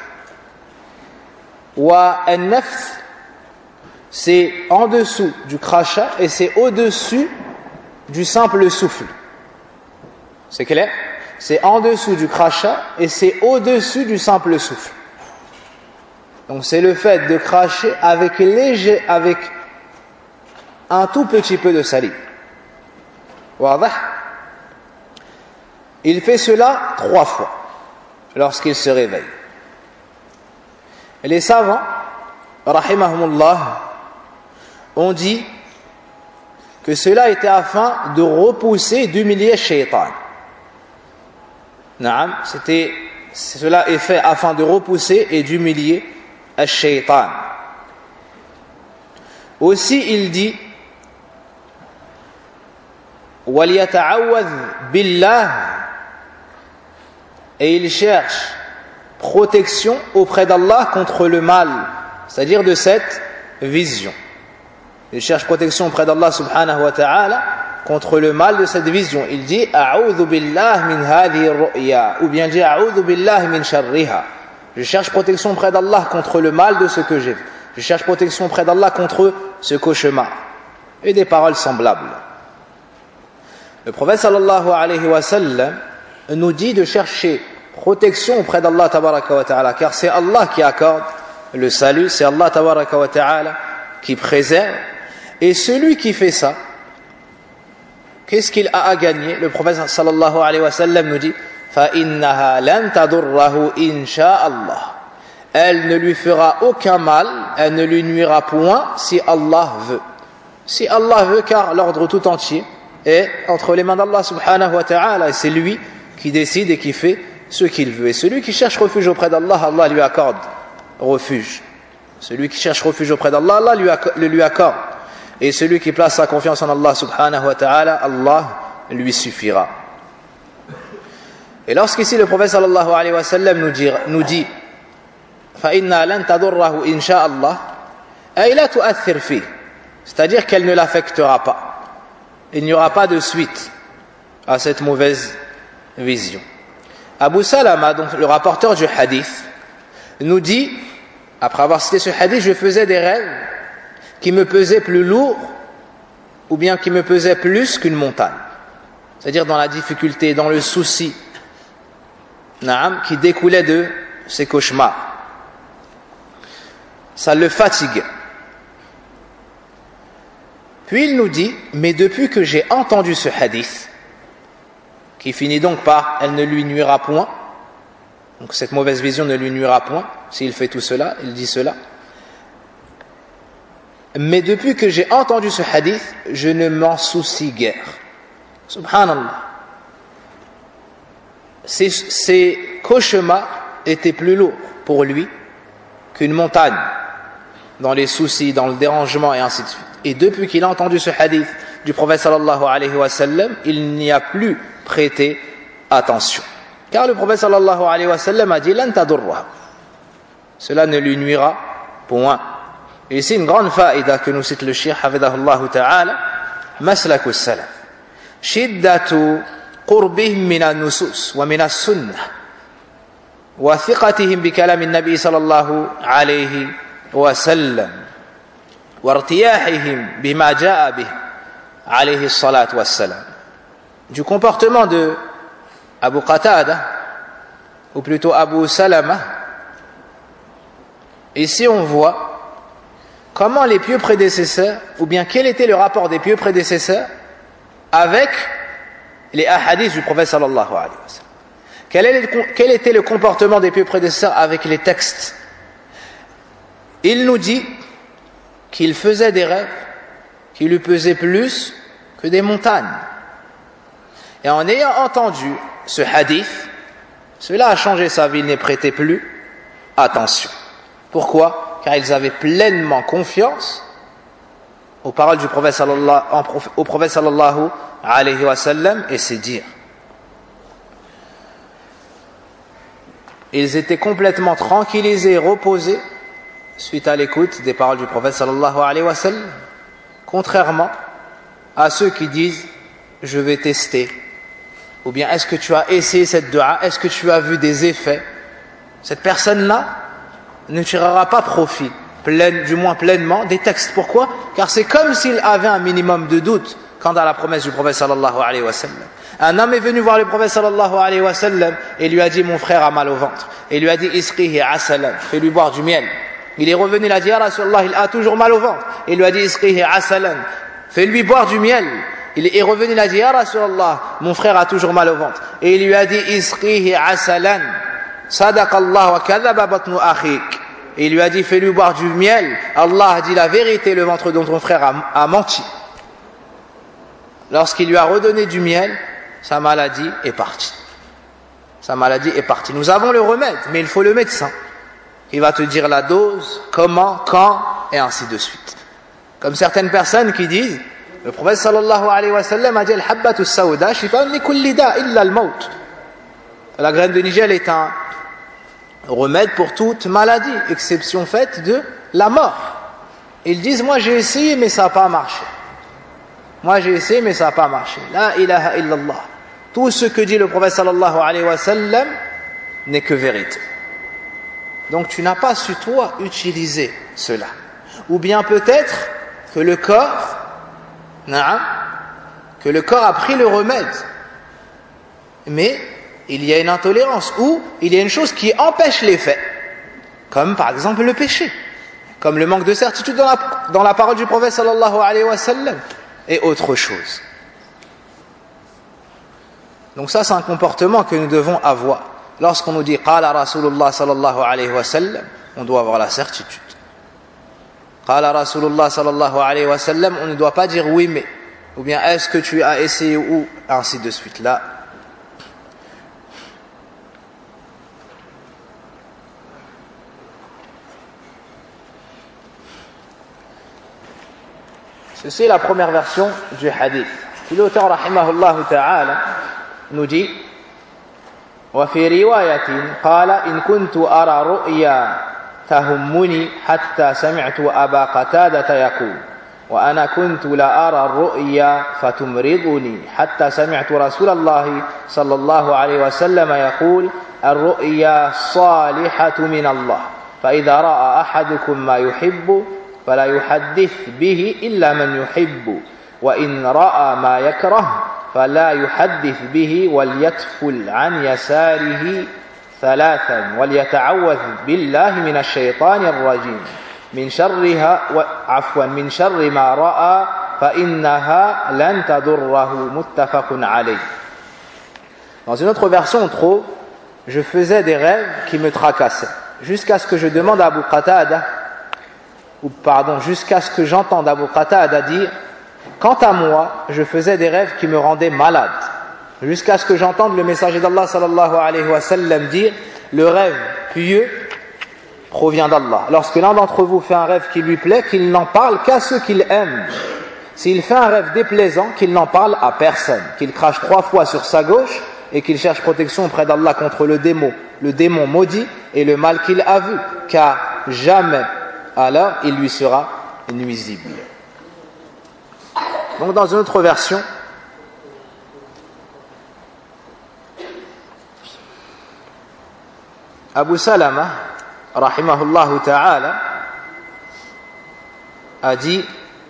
[SPEAKER 1] Wa an-nafth, c'est en dessous du crachat et c'est au-dessus du simple souffle. C'est clair? C'est en dessous du crachat et c'est au-dessus du simple souffle. Donc c'est le fait de cracher avec léger, avec un tout petit peu de salive. Wadah? Il fait cela trois fois lorsqu'il se réveille. Et les savants, rahimahumullah, ont dit que cela était afin de repousser, d'humilier Shaitan. Naam, c'était, cela est fait afin de repousser et d'humilier Shaitan. Aussi, il dit وَلْيَتَعَوَّذْ بِاللَّهِ, et il cherche protection auprès d'Allah contre le mal, c'est-à-dire de cette vision. Il cherche protection auprès d'Allah subhanahu wa ta'ala contre le mal de cette vision. Il dit a'udhu billah min hadhihi ar-ru'ya, ou bien dit a'udhu billah min sharriha. Je cherche protection auprès d'Allah contre le mal de ce que j'ai vu. Je cherche protection auprès d'Allah contre ce cauchemar. Et des paroles semblables. Le prophète sallallahu alayhi wa sallam nous dit de chercher protection auprès d'Allah tabaraka wa ta'ala, car c'est Allah qui accorde le salut, c'est Allah tabaraka wa ta'ala qui préserve, Et celui qui fait ça, qu'est-ce qu'il a à gagner? Le prophète sallallahu alayhi wa sallam nous dit فَإِنَّهَا لَن تَضُرَّهُ إِنْ شَاءَ اللَّهُ. Elle ne lui fera aucun mal, elle ne lui nuira point si Allah veut. Si Allah veut, car l'ordre tout entier est entre les mains d'Allah subhanahu wa ta'ala, et c'est lui qui décide et qui fait ce qu'il veut. Et celui qui cherche refuge auprès d'Allah, Allah lui accorde refuge. Celui qui cherche refuge auprès d'Allah, Allah lui accorde, le lui accorde. Et celui qui place sa confiance en Allah subhanahu wa ta'ala, Allah lui suffira. Et lorsqu'ici le prophète sallallahu alayhi wa sallam nous dit, nous dit فَإِنَّا لَن تَضُرَّهُ إِنْ شَاءَ اللَّهُ أي لا تؤثر فيه, c'est-à-dire qu'elle ne l'affectera pas. Il n'y aura pas de suite à cette mauvaise vision. Abu Salama, donc le rapporteur du hadith, nous dit, après avoir cité ce hadith, je faisais des rêves qui me pesaient plus lourd ou bien qui me pesaient plus qu'une montagne. C'est-à-dire dans la difficulté, dans le souci qui découlait de ces cauchemars. Ça le fatigue. Puis il nous dit, mais depuis que j'ai entendu ce hadith, qui finit donc par elle ne lui nuira point, donc cette mauvaise vision ne lui nuira point s'il fait tout cela, il dit cela, mais depuis que j'ai entendu ce hadith, je ne m'en soucie guère. Subhanallah. Ces, ces cauchemars étaient plus lourds pour lui qu'une montagne, dans les soucis, dans le dérangement et ainsi de suite. Et depuis qu'il a entendu ce hadith du prophète sallallahu alayhi wa sallam, il n'y a plus prêté attention. Car le prophète sallallahu alayhi wa sallam a dit « Lan tadurra » cela ne lui nuira point. Et ici une grande faïda que nous cite le cheikh hafidahullah ta'ala, maslaku salaf, shiddatu qurbihim min an-nusus wa min as-sunnah wa thiqatihim bi kalam an-nabi sallallahu alayhi wa sallam wa irtiyahihim bima jaa bih alayhi as-salatu was-salam. Du comportement de Abu Qatada, ou plutôt Abu Salama, ici on voit comment les pieux prédécesseurs, ou bien quel était le rapport des pieux prédécesseurs avec les ahadiths du prophète sallallahu alayhi wa sallam. Quel, est, quel était le comportement des pieux prédécesseurs avec les textes? Il nous dit qu'il faisait des rêves qui lui pesaient plus que des montagnes. Et en ayant entendu ce hadith, cela a changé sa vie, il n'y prêtait plus attention. Pourquoi? Car ils avaient pleinement confiance aux paroles du prophète sallallahu, au prophète sallallahu alayhi wa sallam et ses dires. Ils étaient complètement tranquillisés et reposés suite à l'écoute des paroles du prophète sallallahu alayhi wa sallam, contrairement à ceux qui disent « je vais tester » ou bien « est-ce que tu as essayé cette dua, est-ce que tu as vu des effets ?» Cette personne-là ne tirera pas profit, pleine, du moins pleinement, des textes. Pourquoi? Car c'est comme s'il avait un minimum de doute quant à la promesse du prophète sallallahu alayhi wa sallam. Un homme est venu voir le prophète sallallahu alayhi wa sallam et lui a dit « mon frère a mal au ventre ». Et lui a dit « isqihi asalan », fais-lui boire du miel. Il est revenu, il a dit « ya Rasulallah, il a toujours mal au ventre ». Et il lui a dit « isqihi asalan », fais-lui boire du miel. Il est revenu, il a dit « ya Rasulallah, mon frère a toujours mal au ventre ». Et il lui a dit « isqihi asalan ». Sadaqallah wa kadhaba batnu akhik. Et il lui a dit, fais-lui boire du miel. Allah a dit la vérité, le ventre dont ton frère a, a menti. Lorsqu'il lui a redonné du miel, sa maladie est partie. Sa maladie est partie. Nous avons le remède, mais il faut le médecin. Il va te dire la dose, comment, quand, et ainsi de suite. Comme certaines personnes qui disent, le prophète sallallahu alayhi wa sallam a dit, al-habbatu sawda shifa'un li kulli da' illa al-maut. La graine de Nigel est un remède pour toute maladie, exception faite de la mort. Ils disent, moi j'ai essayé mais ça n'a pas marché. Moi j'ai essayé mais ça n'a pas marché. La ilaha illallah. Tout ce que dit le prophète sallallahu alayhi wa sallam n'est que vérité. Donc tu n'as pas su toi utiliser cela. Ou bien peut-être que le corps, naam, que le corps a pris le remède. Mais il y a une intolérance ou il y a une chose qui empêche l'effet, comme par exemple le péché. comme le manque de certitude dans la, dans la parole du prophète sallallahu alayhi wa sallam, et autre chose. Donc ça, c'est un comportement que nous devons avoir. Lorsqu'on nous dit « Qala Rasulullah sallallahu alayhi wa sallam », on doit avoir la certitude. « Qala Rasulullah sallallahu alayhi wa sallam », on ne doit pas dire « oui mais », ou bien « est-ce que tu as essayé ou », ainsi de suite. Là, ceci est la première version du hadith. Puis l'auteur rahimahullah ta'ala nous dit وفي رواية قال إن كنت أرى رؤيا تهمني حتى سمعت أبا قتادة يقول وأنا كنت لا أرى الرؤيا فتمرضني حتى سمعت رسول الله صلى الله عليه وسلم يقول الرؤيا الصالحة من الله فإذا رأى أحدكم ما يحب فلا يحدث به إلا من يحب وإن رأى ما يكره فلا يحدث به وليتفل عن يساره ثلاثا وليتعوذ بالله من الشيطان الرجيم من شرها عفوا من شر ما رأى فإنها لن تضره متفق عليه. Dans une autre version on trouve je faisais des rêves qui me tracassaient jusqu'à ce que je demande à Abu Qatada ou pardon jusqu'à ce que j'entende Abu Qatada dire quant à moi, je faisais des rêves qui me rendaient malade, jusqu'à ce que j'entende le messager d'Allah sallallahu alayhi wa sallam dire le rêve pieux provient d'Allah. Lorsque l'un d'entre vous fait un rêve qui lui plaît, qu'il n'en parle qu'à ceux qu'il aime. S'il fait un rêve déplaisant, qu'il n'en parle à personne, qu'il crache trois fois sur sa gauche et qu'il cherche protection auprès d'Allah contre le démon, le démon maudit et le mal qu'il a vu, car jamais alors il lui sera nuisible. Donc dans une autre version, Abu Salama, rahimahullah ta'ala, a dit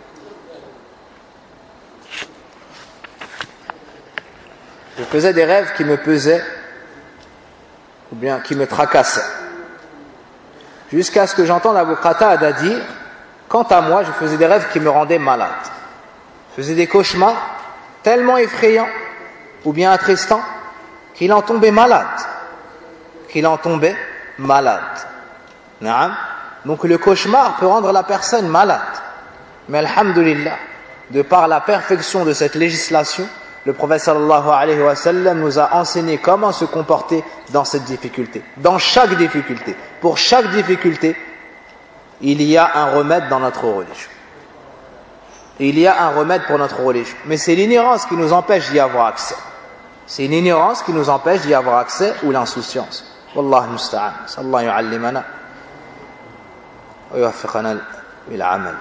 [SPEAKER 1] je faisais des rêves qui me pesaient ou bien qui me tracassaient jusqu'à ce que j'entende Abu Qatada dire quant à moi je faisais des rêves qui me rendaient malade. Je faisais des cauchemars tellement effrayants ou bien attristants qu'il en tombait malade. Qu'il en tombait malade. Donc le cauchemar peut rendre la personne malade. Mais alhamdulillah, de par la perfection de cette législation, le prophète sallallahu alayhi wa sallam nous a enseigné comment se comporter dans cette difficulté. Dans chaque difficulté. Pour chaque difficulté, il y a un remède dans notre religion. Il y a un remède pour notre religion. Mais c'est l'ignorance qui nous empêche d'y avoir accès. C'est l'ignorance qui nous empêche d'y avoir accès ou l'insouciance. Wallahu musta'an. Sallallahu yu'allimana wa yuwaffiqana bil amal.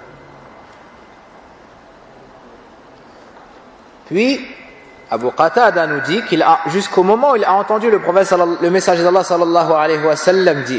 [SPEAKER 1] Puis, Abu Qatada nous dit qu'il a, jusqu'au moment où il a entendu le prophète, le messager d'Allah sallallahu alayhi wa sallam dire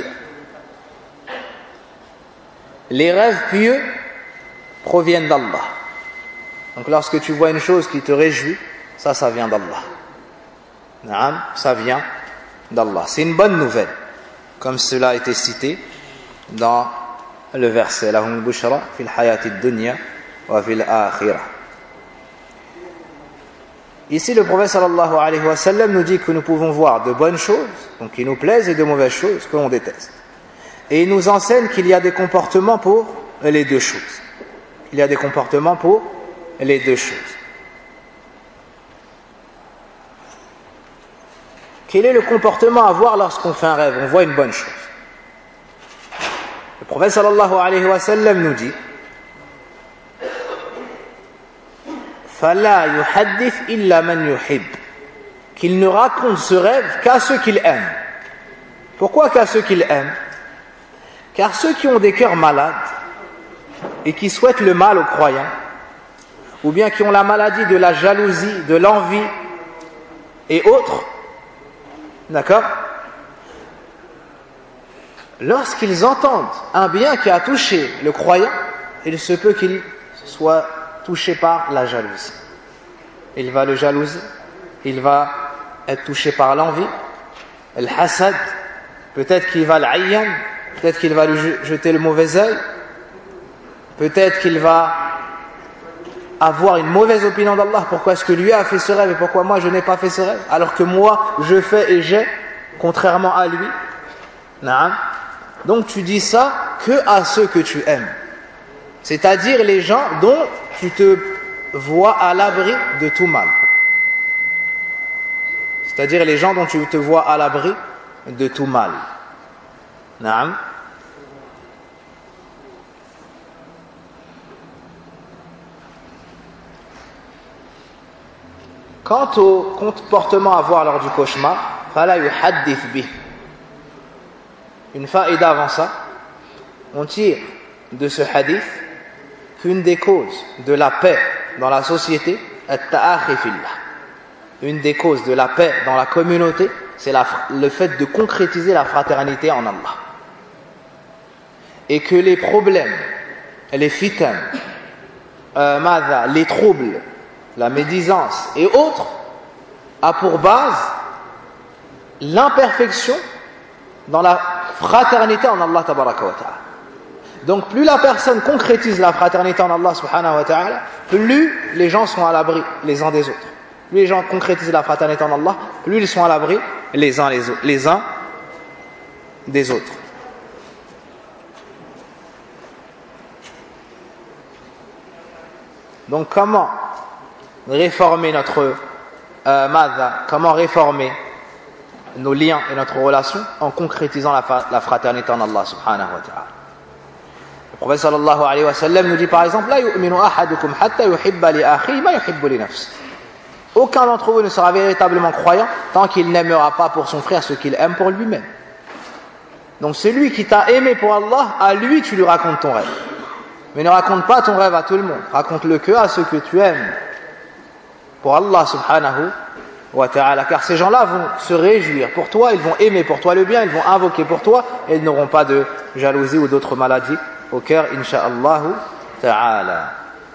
[SPEAKER 1] les rêves pieux proviennent d'Allah. Donc lorsque tu vois une chose qui te réjouit, ça, ça vient d'Allah. Naam, ça vient d'Allah. C'est une bonne nouvelle, comme cela a été cité dans le verset lahum bushra fil hayati dunya wa fil akhirah. Ici, le prophète sallallahu alayhi wa sallam nous dit que nous pouvons voir de bonnes choses, donc qui nous plaisent, et de mauvaises choses que l'on déteste. Et il nous enseigne qu'il y a des comportements pour les deux choses. Il y a des comportements pour les deux choses. Quel est le comportement à avoir lorsqu'on fait un rêve? On voit une bonne chose. Le prophète sallallahu alayhi wa sallam nous dit فَلَا يُحَدِّثْ إِلَّا مَنْ يُحِبْ qu'il ne raconte ce rêve qu'à ceux qu'il aime. Pourquoi qu'à ceux qu'il aime? Car ceux qui ont des cœurs malades et qui souhaitent le mal aux croyants, ou bien qui ont la maladie de la jalousie, de l'envie et autres, d'accord? Lorsqu'ils entendent un bien qui a touché le croyant, il se peut qu'il soit touché par la jalousie. Il va le jalouser, il va être touché par l'envie, le hasad, peut-être qu'il va l'ayyan, peut-être qu'il va lui jeter le mauvais œil, peut-être qu'il va avoir une mauvaise opinion d'Allah. Pourquoi est-ce que lui a fait ce rêve et pourquoi moi je n'ai pas fait ce rêve, alors que moi je fais et j'ai, contrairement à lui. Naam. Donc tu dis ça que à ceux que tu aimes, c'est-à-dire les gens dont tu te vois à l'abri de tout mal, c'est-à-dire les gens dont tu te vois à l'abri de tout mal. Naam. Quant au comportement à voir lors du cauchemar, fala yuhaddith bih. Une faïda avant ça, on tire de ce hadith qu'une des causes de la paix dans la société, at-ta'akhi fillah. Une des causes de la paix dans la communauté, c'est la, le fait de concrétiser la fraternité en Allah. Et que les problèmes, les fitan, euh, madha, les troubles, la médisance et autres, a pour base l'imperfection dans la fraternité en Allah tabaraka wa ta'ala. Donc plus la personne concrétise la fraternité en Allah subhanahu wa ta'ala, plus les gens sont à l'abri les uns des autres. Plus les gens concrétisent la fraternité en Allah, plus ils sont à l'abri les uns, les, autres, les uns des autres. Donc comment réformer notre euh, madha, comment réformer nos liens et notre relation en concrétisant la, la fraternité en Allah subhanahu wa ta'ala. Le prophète sallallahu alayhi wa sallam nous dit par exemple: la yu'minu ahadukum hatta yuhibba li akhihi ma yuhibbu li nafsihi. Aucun d'entre vous ne sera véritablement croyant tant qu'il n'aimera pas pour son frère ce qu'il aime pour lui-même. Donc celui qui t'a aimé pour Allah, à lui tu lui racontes ton rêve. Mais ne raconte pas ton rêve à tout le monde, raconte-le que à ceux que tu aimes pour Allah subhanahu wa ta'ala, car ces gens-là vont se réjouir pour toi, ils vont aimer pour toi le bien, ils vont invoquer pour toi et ils n'auront pas de jalousie ou d'autres maladies au cœur, insha'Allah ta'ala.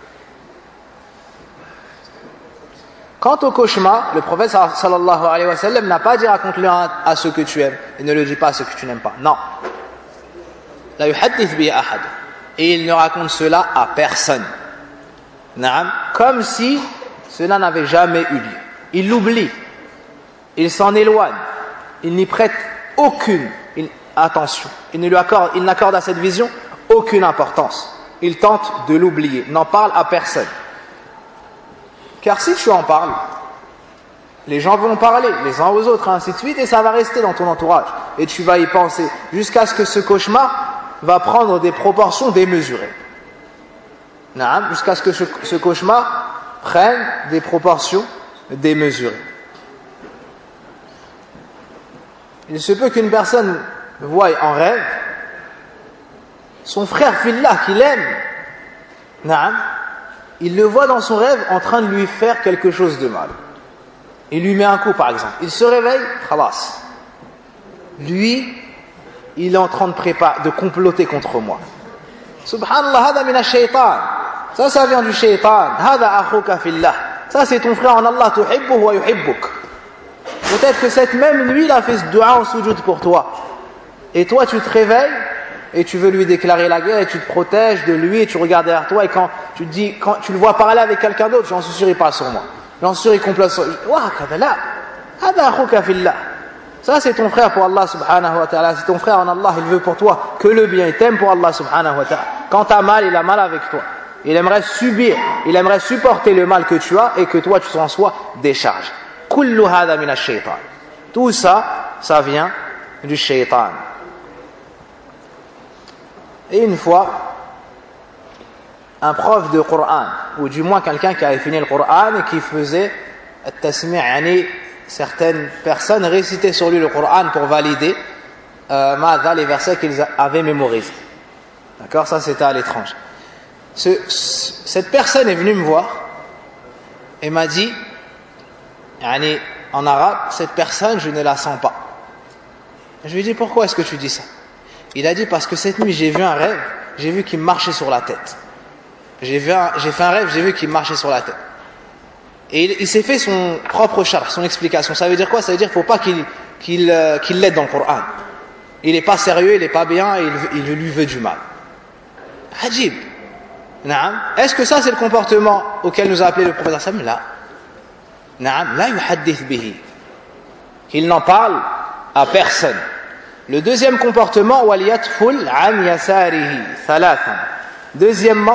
[SPEAKER 1] Quant au cauchemar, le prophète sallallahu alayhi wa sallam n'a pas dit raconte-le à ceux que tu aimes et ne le dis pas à ceux que tu n'aimes pas. Non. La yuhaddith bi ahad. Et il ne raconte cela à personne. Naam. Comme si cela n'avait jamais eu lieu. Il l'oublie. Il s'en éloigne. Il n'y prête aucune attention. Il ne lui accorde, il n'accorde à cette vision aucune importance. Il tente de l'oublier. N'en parle à personne. Car si tu en parles, les gens vont parler les uns aux autres, ainsi de suite, et ça va rester dans ton entourage. Et tu vas y penser jusqu'à ce que ce cauchemar va prendre des proportions démesurées. Naam, jusqu'à ce que ce, ce cauchemar prenne des proportions démesurées. Il se peut qu'une personne voie en rêve son frère fillah qu'il aime. Naam, il le voit dans son rêve en train de lui faire quelque chose de mal. Il lui met un coup par exemple. Il se réveille, khalas. Lui, il est en train de préparer, de comploter contre moi. Subhanallah, hada min ash-shaytan. Ça, ça vient du shaytan. Hada akhuka fillah. Ça, c'est ton frère en Allah, tuhibbuhu wa yuhibbuk. Peut-être que cette même nuit, il a fait ce dua en sujoud pour toi. Et toi, tu te réveilles et tu veux lui déclarer la guerre et tu te protèges de lui et tu regardes derrière toi et quand tu te dis, quand tu le vois parler avec quelqu'un d'autre, j'en suis sûr, il parle sur moi. J'en suis sûr, il complote sur moi. Hada akhuka fillah. Ça, c'est ton frère pour Allah subhanahu wa ta'ala. C'est ton frère en Allah, il veut pour toi que le bien. Il t'aime pour Allah subhanahu wa ta'ala. Quand tu as mal, il a mal avec toi. Il aimerait subir, il aimerait supporter le mal que tu as et que toi, tu en sois décharge. Kullu hada min ash-shaytan. Tout ça, ça vient du shaytan. Et une fois, un prof de Coran, ou du moins quelqu'un qui avait fini le Coran et qui faisait at-tasmi', yani certaines personnes récitaient sur lui le Coran pour valider euh, les versets qu'ils avaient mémorisés. D'accord, ça c'était à l'étranger. Ce, cette personne est venue me voir et m'a dit, yani, en arabe, cette personne je ne la sens pas. Je lui ai dit pourquoi est-ce que tu dis ça? Il a dit parce que cette nuit j'ai vu un rêve, j'ai vu qu'il marchait sur la tête. J'ai, vu un, j'ai fait un rêve, j'ai vu qu'il marchait sur la tête. Et il, il s'est fait son propre charh, son explication. Ça veut dire quoi? Ça veut dire qu'il ne faut pas qu'il, qu'il, euh, qu'il l'aide dans le Coran.
[SPEAKER 3] Il n'est pas sérieux, il n'est pas bien, et il, il lui veut du mal. Ajib. Naam. Est-ce que ça c'est le comportement auquel nous a appelé le prophète sallam? Là. Naam. La yuhaddith bihi. Il n'en parle à personne. Le deuxième comportement, waliyatful an yasarihi thalathan. Deuxièmement,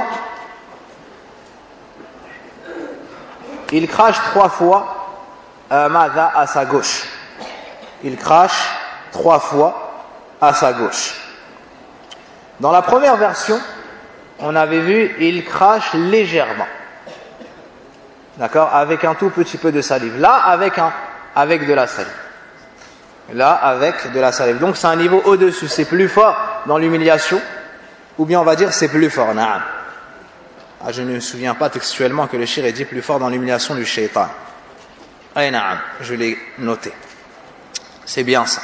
[SPEAKER 3] il crache trois fois euh, mada à sa gauche. Il crache trois fois à sa gauche. Dans la première version, on avait vu, il crache légèrement. D'accord? Avec un tout petit peu de salive. Là, avec, un, avec de la salive. Là, avec de la salive. Donc, c'est un niveau au-dessus. C'est plus fort dans l'humiliation. Ou bien, on va dire, c'est plus fort. Naam. Ah, je ne me souviens pas textuellement que le shir est dit plus fort dans l'humiliation du shaitan. Ay naam. Je l'ai noté. C'est bien ça.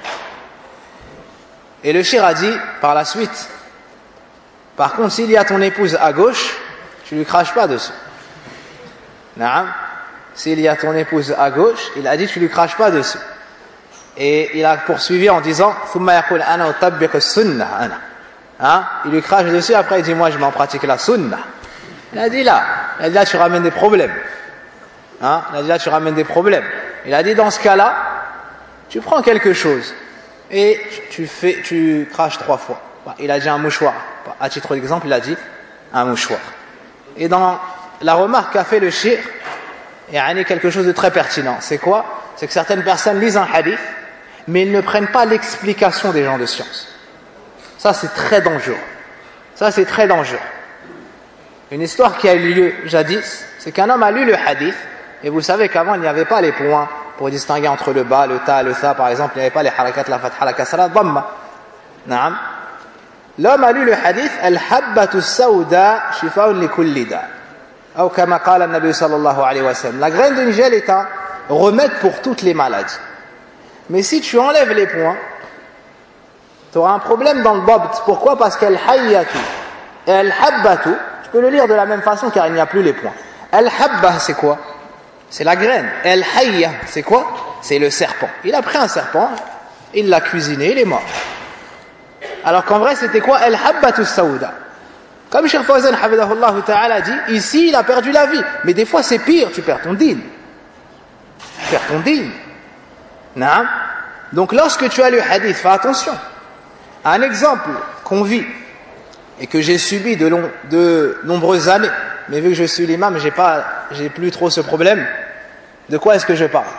[SPEAKER 3] Et le shir a dit, par la suite, par contre, s'il y a ton épouse à gauche, tu lui craches pas dessus. Naam. S'il y a ton épouse à gauche, il a dit, tu lui craches pas dessus. Et il a poursuivi en disant, Thumma yaqul ana utabbiqu sunnah ana. Hein? Il lui crache dessus, après il dit, moi je m'en pratique la sunnah. Il a dit là, il a dit là, tu ramènes des problèmes. Hein? Il a dit là, tu ramènes des problèmes. Il a dit, dans ce cas-là, tu prends quelque chose et tu fais, tu craches trois fois. Il a dit un mouchoir. À titre d'exemple, il a dit un mouchoir. Et dans la remarque qu'a fait le shir, il y a quelque chose de très pertinent. C'est quoi? C'est que certaines personnes lisent un hadith, mais ils ne prennent pas l'explication des gens de science. Ça, c'est très dangereux. Ça, c'est très dangereux. Une histoire qui a eu lieu jadis, c'est qu'un homme a lu le hadith, et vous savez qu'avant, il n'y avait pas les points pour distinguer entre le ba, le ta, le tha, par exemple, il n'y avait pas les harakat, la fatha, la kasra, dhamma. Naam. L'homme a lu le hadith, al-habbatu sawda shifa'un li kulli da. Ou kama qala an-nabi sallallahu alayhi wa sallam. La graine de nigel est un remède pour toutes les maladies. Mais si tu enlèves les points, tu auras un problème dans le dabt. Pourquoi? Parce qu'al-hayyatu et al-habbatu, je peux le lire de la même façon car il n'y a plus les points. Al-habba, c'est quoi? C'est la graine. Al-hayya, c'est quoi? C'est le serpent. Il a pris un serpent, il l'a cuisiné, il est mort. Alors qu'en vrai, c'était quoi? Al-habbatu sawda. Comme Cheikh Fawzan hafidahullah ta'ala dit, ici, il a perdu la vie. Mais des fois, c'est pire, tu perds ton dîn. Tu perds ton dîn. Naam. Donc, lorsque tu as le hadith, fais attention. Un exemple qu'on vit et que j'ai subi de, long, de nombreuses années, mais vu que je suis l'imam, j'ai pas, j'ai plus trop ce problème. De quoi est-ce que je parle?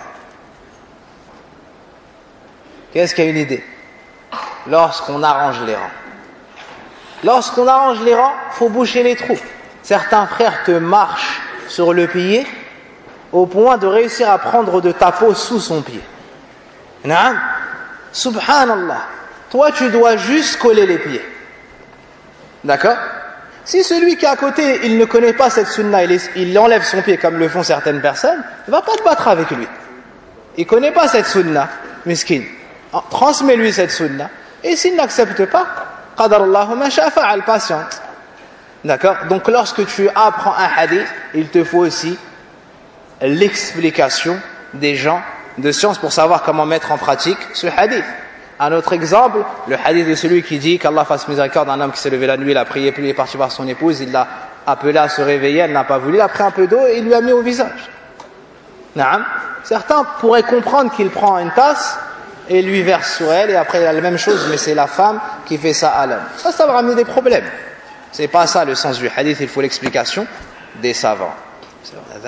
[SPEAKER 3] Qu'est-ce qu'il y a une idée? Lorsqu'on arrange les rangs. Lorsqu'on arrange les rangs, il faut boucher les trous. Certains frères te marchent sur le pied au point de réussir à prendre de ta peau sous son pied. Naam. Subhanallah. Toi, tu dois juste coller les pieds. D'accord? Si celui qui est à côté, il ne connaît pas cette sunna, il, il enlève son pied comme le font certaines personnes, il ne va pas te battre avec lui. Il ne connaît pas cette sunna, miskin. Transmets-lui cette sunna. Et s'il n'accepte pas, qadarallahu ma sha'a fa'al, patiente. D'accord? Donc lorsque tu apprends un hadith, il te faut aussi l'explication des gens de science pour savoir comment mettre en pratique ce hadith. Un autre exemple, le hadith de celui qui dit qu'Allah fasse miséricorde d'un homme qui s'est levé la nuit, il a prié, puis il est parti voir son épouse, il l'a appelé à se réveiller, elle n'a pas voulu, il a pris un peu d'eau et il lui a mis au visage. Naam. Certains pourraient comprendre qu'il prend une tasse et lui verse sur elle, et après il a la même chose, mais c'est la femme qui fait ça à l'homme. Ça, ça va ramener des problèmes. C'est pas ça le sens du hadith, il faut l'explication des savants. C'est vrai,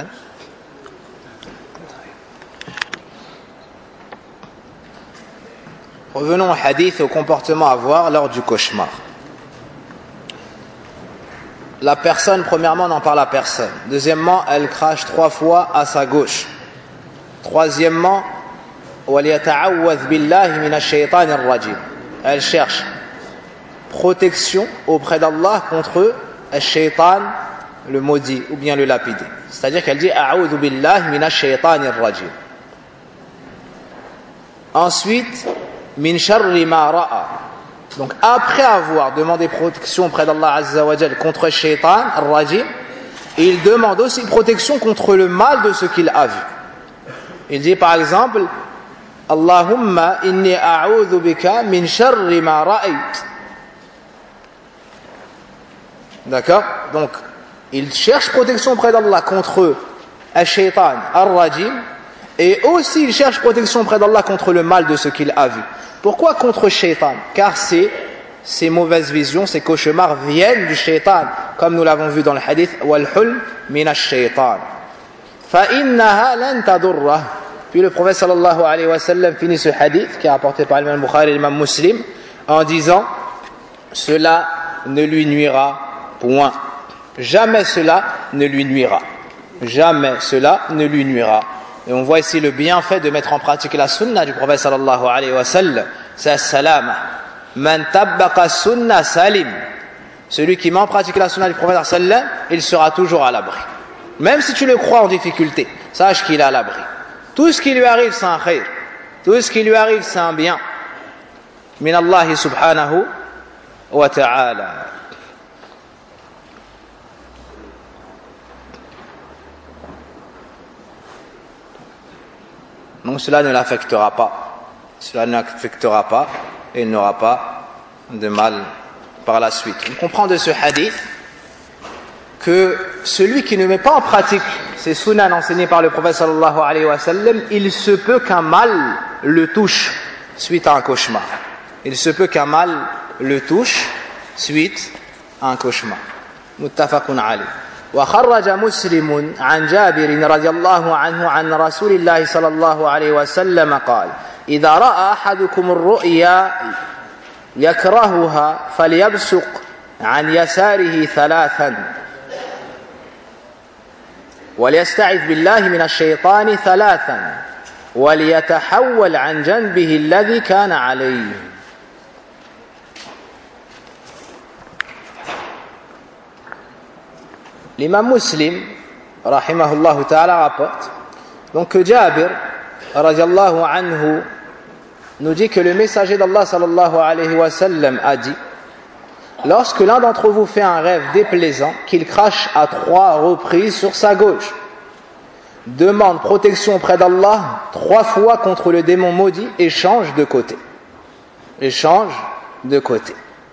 [SPEAKER 3] revenons au hadith et au comportement à avoir lors du cauchemar. La personne, premièrement, n'en parle à personne. Deuxièmement, elle crache trois fois à sa gauche. Troisièmement, elle cherche protection auprès d'Allah contre le shaitan, le maudit, ou bien le lapidé. C'est-à-dire qu'elle dit A'udhu billahi minash shaitanir rajim. Ensuite, min sharri ma ra'a. Donc après avoir demandé protection auprès d'Allah Azza wa Jal contre le shaitan, ar-rajim, il demande aussi protection contre le mal de ce qu'il a vu. Il dit par exemple Allahumma inni a'udhu bika min sharri ma ra'ayt. D'accord? Donc, il cherche protection auprès d'Allah contre al-shaytan, al-rajim, et aussi il cherche protection auprès d'Allah contre le mal de ce qu'il a vu. Pourquoi contre le shaytan? Car ces, ces mauvaises visions, ces cauchemars viennent du shaytan, comme nous l'avons vu dans le hadith, wal-hulm min al-shaytan. Fa innaha lan tadurrah. Puis le prophète sallallahu alayhi wa sallam finit ce hadith qui est rapporté par l'imam Bukhari et l'imam Muslim en disant cela ne lui nuira point. Jamais cela ne lui nuira. Jamais cela ne lui nuira. Et on voit ici le bienfait de mettre en pratique la sunna du prophète sallallahu alayhi wa sallam. C'est salama. Man tabbaqa sunna salim. Celui qui met en pratique la sunna du prophète sallallahu alayhi wa sallam, il sera toujours à l'abri. Même si tu le crois en difficulté, sache qu'il est à l'abri. Tout ce qui lui arrive, c'est un khayr. Tout ce qui lui arrive, c'est un bien. Min Allah subhanahu wa ta'ala. Donc cela ne l'affectera pas. Cela ne l'affectera pas et il n'aura pas de mal par la suite. On comprend de ce hadith que celui qui ne met pas en pratique ces sunnahs enseignés par le prophète sallallahu alayhi wa sallam, il se peut qu'un mal le touche suite à un cauchemar. Il se peut qu'un mal le touche suite à un cauchemar. Muttafaqun alayh. وخرج مسلم عن جابر رضي الله عنه عن رسول الله صلى الله عليه وسلم قال إذا رأى أحدكم الرؤيا يكرهها فليبصق عن يساره ثلاثا وليستعذ بالله من الشيطان ثلاثا وليتحول عن جنبه الذي كان عليه. L'imam Muslim, rahimahullah ta'ala, rapporte donc que Jabir, radiallahu anhu, nous dit que le messager d'Allah sallallahu alayhi wa sallam a dit: lorsque l'un d'entre vous fait un rêve déplaisant, qu'il crache à trois reprises sur sa gauche, demande protection auprès d'Allah trois fois contre le démon maudit et change de côté. Et change de côté.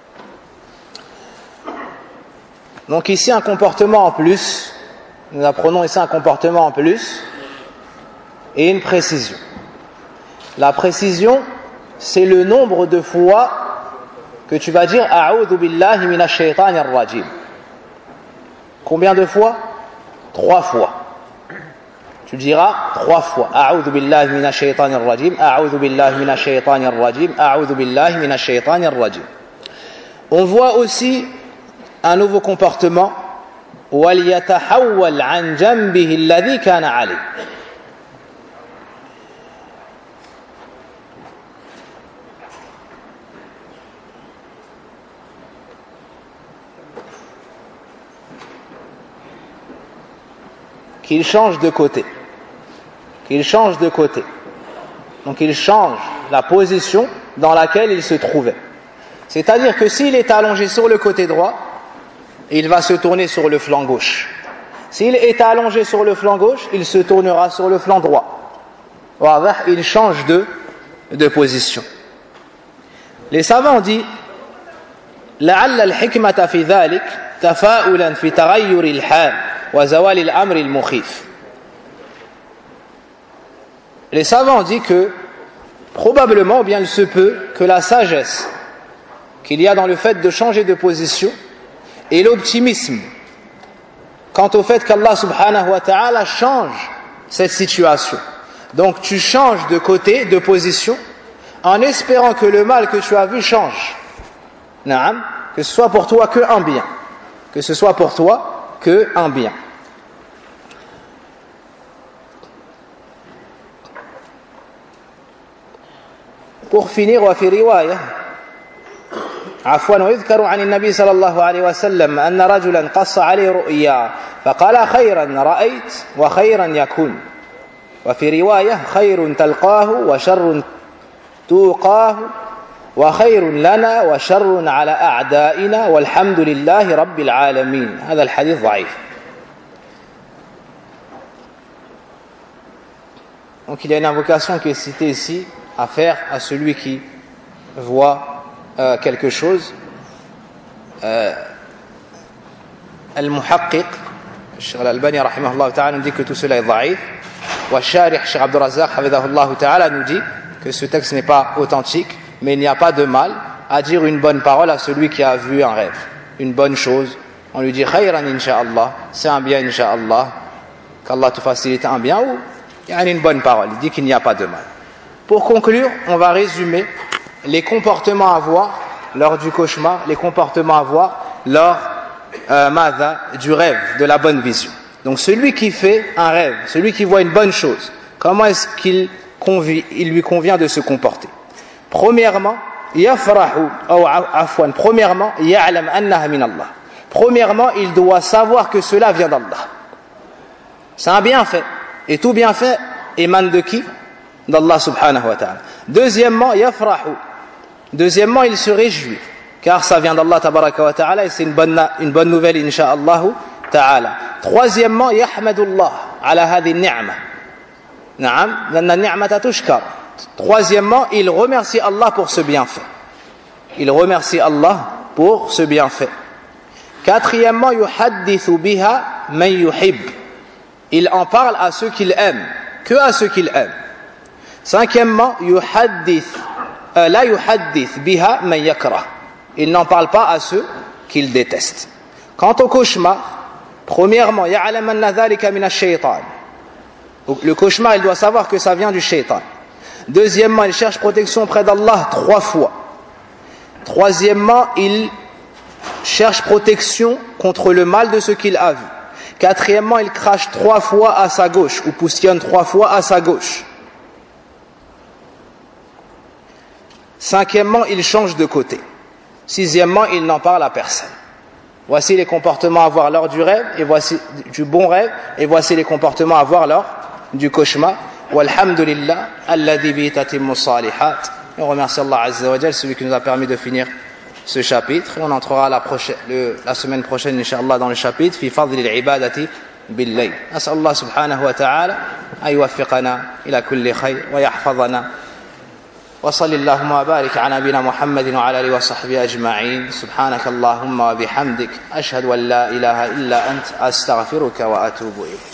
[SPEAKER 3] Donc ici un comportement en plus, nous apprenons ici un comportement en plus et une précision. La précision, c'est le nombre de fois que tu vas dire A'udhu billahi minash shaytanir rajim. Combien de fois? Trois fois. Tu diras trois fois A'udhu billahi minash shaytanir rajim, A'udhu billahi minash shaytanir rajim, A'udhu billahi minash shaytanir rajim. On voit aussi un nouveau comportement, وَلْيَتَحَوَّلْ عَنْ جَنْبِهِ الَّذِي كَانَ عَلَيْهِ. Qu'il change de côté. Qu'il change de côté. Donc il change la position dans laquelle il se trouvait. C'est-à-dire que s'il est allongé sur le côté droit, il va se tourner sur le flanc gauche. S'il est allongé sur le flanc gauche, il se tournera sur le flanc droit. Il change de, de position. Les savants disent لعل الحكمة في ذلك تفاؤلا في تغير الحال وزوال الأمر المخيف. Les savants disent que probablement, ou bien il se peut que la sagesse qu'il y a dans le fait de changer de position et l'optimisme quant au fait qu'Allah subhanahu wa ta'ala change cette situation. Donc tu changes de côté, de position, en espérant que le mal que tu as vu change. Naam, que ce soit pour toi que un bien. Que ce soit pour toi que un bien. Pour finir, wa fi riwaya عفوا ويذكر عن النبي صلى الله عليه وسلم أن رجلا قص عليه رؤيا فقال خيرا رأيت وخيرا يكون وفي رواية خير تلقاه وشر توقاه وخير لنا وشر على أعدائنا والحمد لله رب العالمين. هذا الحديث ضعيف. Donc il y a une invocation qui est citée ici à faire à celui qui voit euh, quelque chose. euh, Al-Muhaqqiq, Cheikh Al-Albani rahimahullah ta'ala nous dit que tout cela est dhaïf. Wa Sharih, Cheikh Abdul Razzaq hafidhahullah ta'ala nous dit que ce texte n'est pas authentique, mais il n'y a pas de mal à dire une bonne parole à celui qui a vu un rêve, une bonne chose. On lui dit khayran insha'Allah, c'est un bien insha'Allah, qu'Allah te facilite un bien, ou il y a une bonne parole, il dit qu'il n'y a pas de mal. Pour conclure, on va résumer les comportements à voir lors du cauchemar, les comportements à voir lors euh, madha, du rêve, de la bonne vision. Donc celui qui fait un rêve, celui qui voit une bonne chose, comment est-ce qu'il convie, il lui convient de se comporter? Premièrement, yafrahu, ou afwan, premièrement, ya'lam annaha min Allah. Premièrement, il doit savoir que cela vient d'Allah. C'est un bienfait. Et tout bienfait émane de qui? D'Allah subhanahu wa ta'ala. Deuxièmement, yafrahu. Deuxièmement, il se réjouit, car ça vient d'Allah tabaraka wa ta'ala et c'est une bonne, une bonne nouvelle, insha'Allah ta'ala. Troisièmement, yahmadullah ala hadhi ni'ma. Na'am, lanna ni'mata tushkar. Troisièmement, il remercie Allah pour ce bienfait. Il remercie Allah pour ce bienfait. Quatrièmement, yuhaddithu biha man yuhib. Il en parle à ceux qu'il aime, que à ceux qu'il aime. Cinquièmement, yuhaddith, euh, la yuhaddith biha man yakrah. Il n'en parle pas à ceux qu'il déteste. Quant au cauchemar, premièrement, ya'lam anna dhalika min ash-shaytan. Le cauchemar, il doit savoir que ça vient du shaytan. Deuxièmement, il cherche protection auprès d'Allah trois fois. Troisièmement, il cherche protection contre le mal de ce qu'il a vu. Quatrièmement, il crache trois fois à sa gauche, ou poussillonne trois fois à sa gauche. Cinquièmement, il change de côté. Sixièmement, il n'en parle à personne. Voici les comportements à voir lors du rêve, et voici du bon rêve, et voici les comportements à voir lors du cauchemar. Walhamdulillah, alladhi bi tatimmu salihat. Et on remercie Allah Azza wa Jal, celui qui nous a permis de finir ce chapitre. Et on entrera la, prochaine, le, la semaine prochaine, Inch'Allah, dans le chapitre Fi fadli al-ibadati bil-layl. As'al Allah subhanahu wa ta'ala an yuwaffiqana ila kulli khayr wa yahfazana. وصل اللهم وبارك على نبينا محمد وعلى اله وصحبه اجمعين. سبحانك اللهم وبحمدك اشهد ان لا اله الا انت استغفرك واتوب اليك.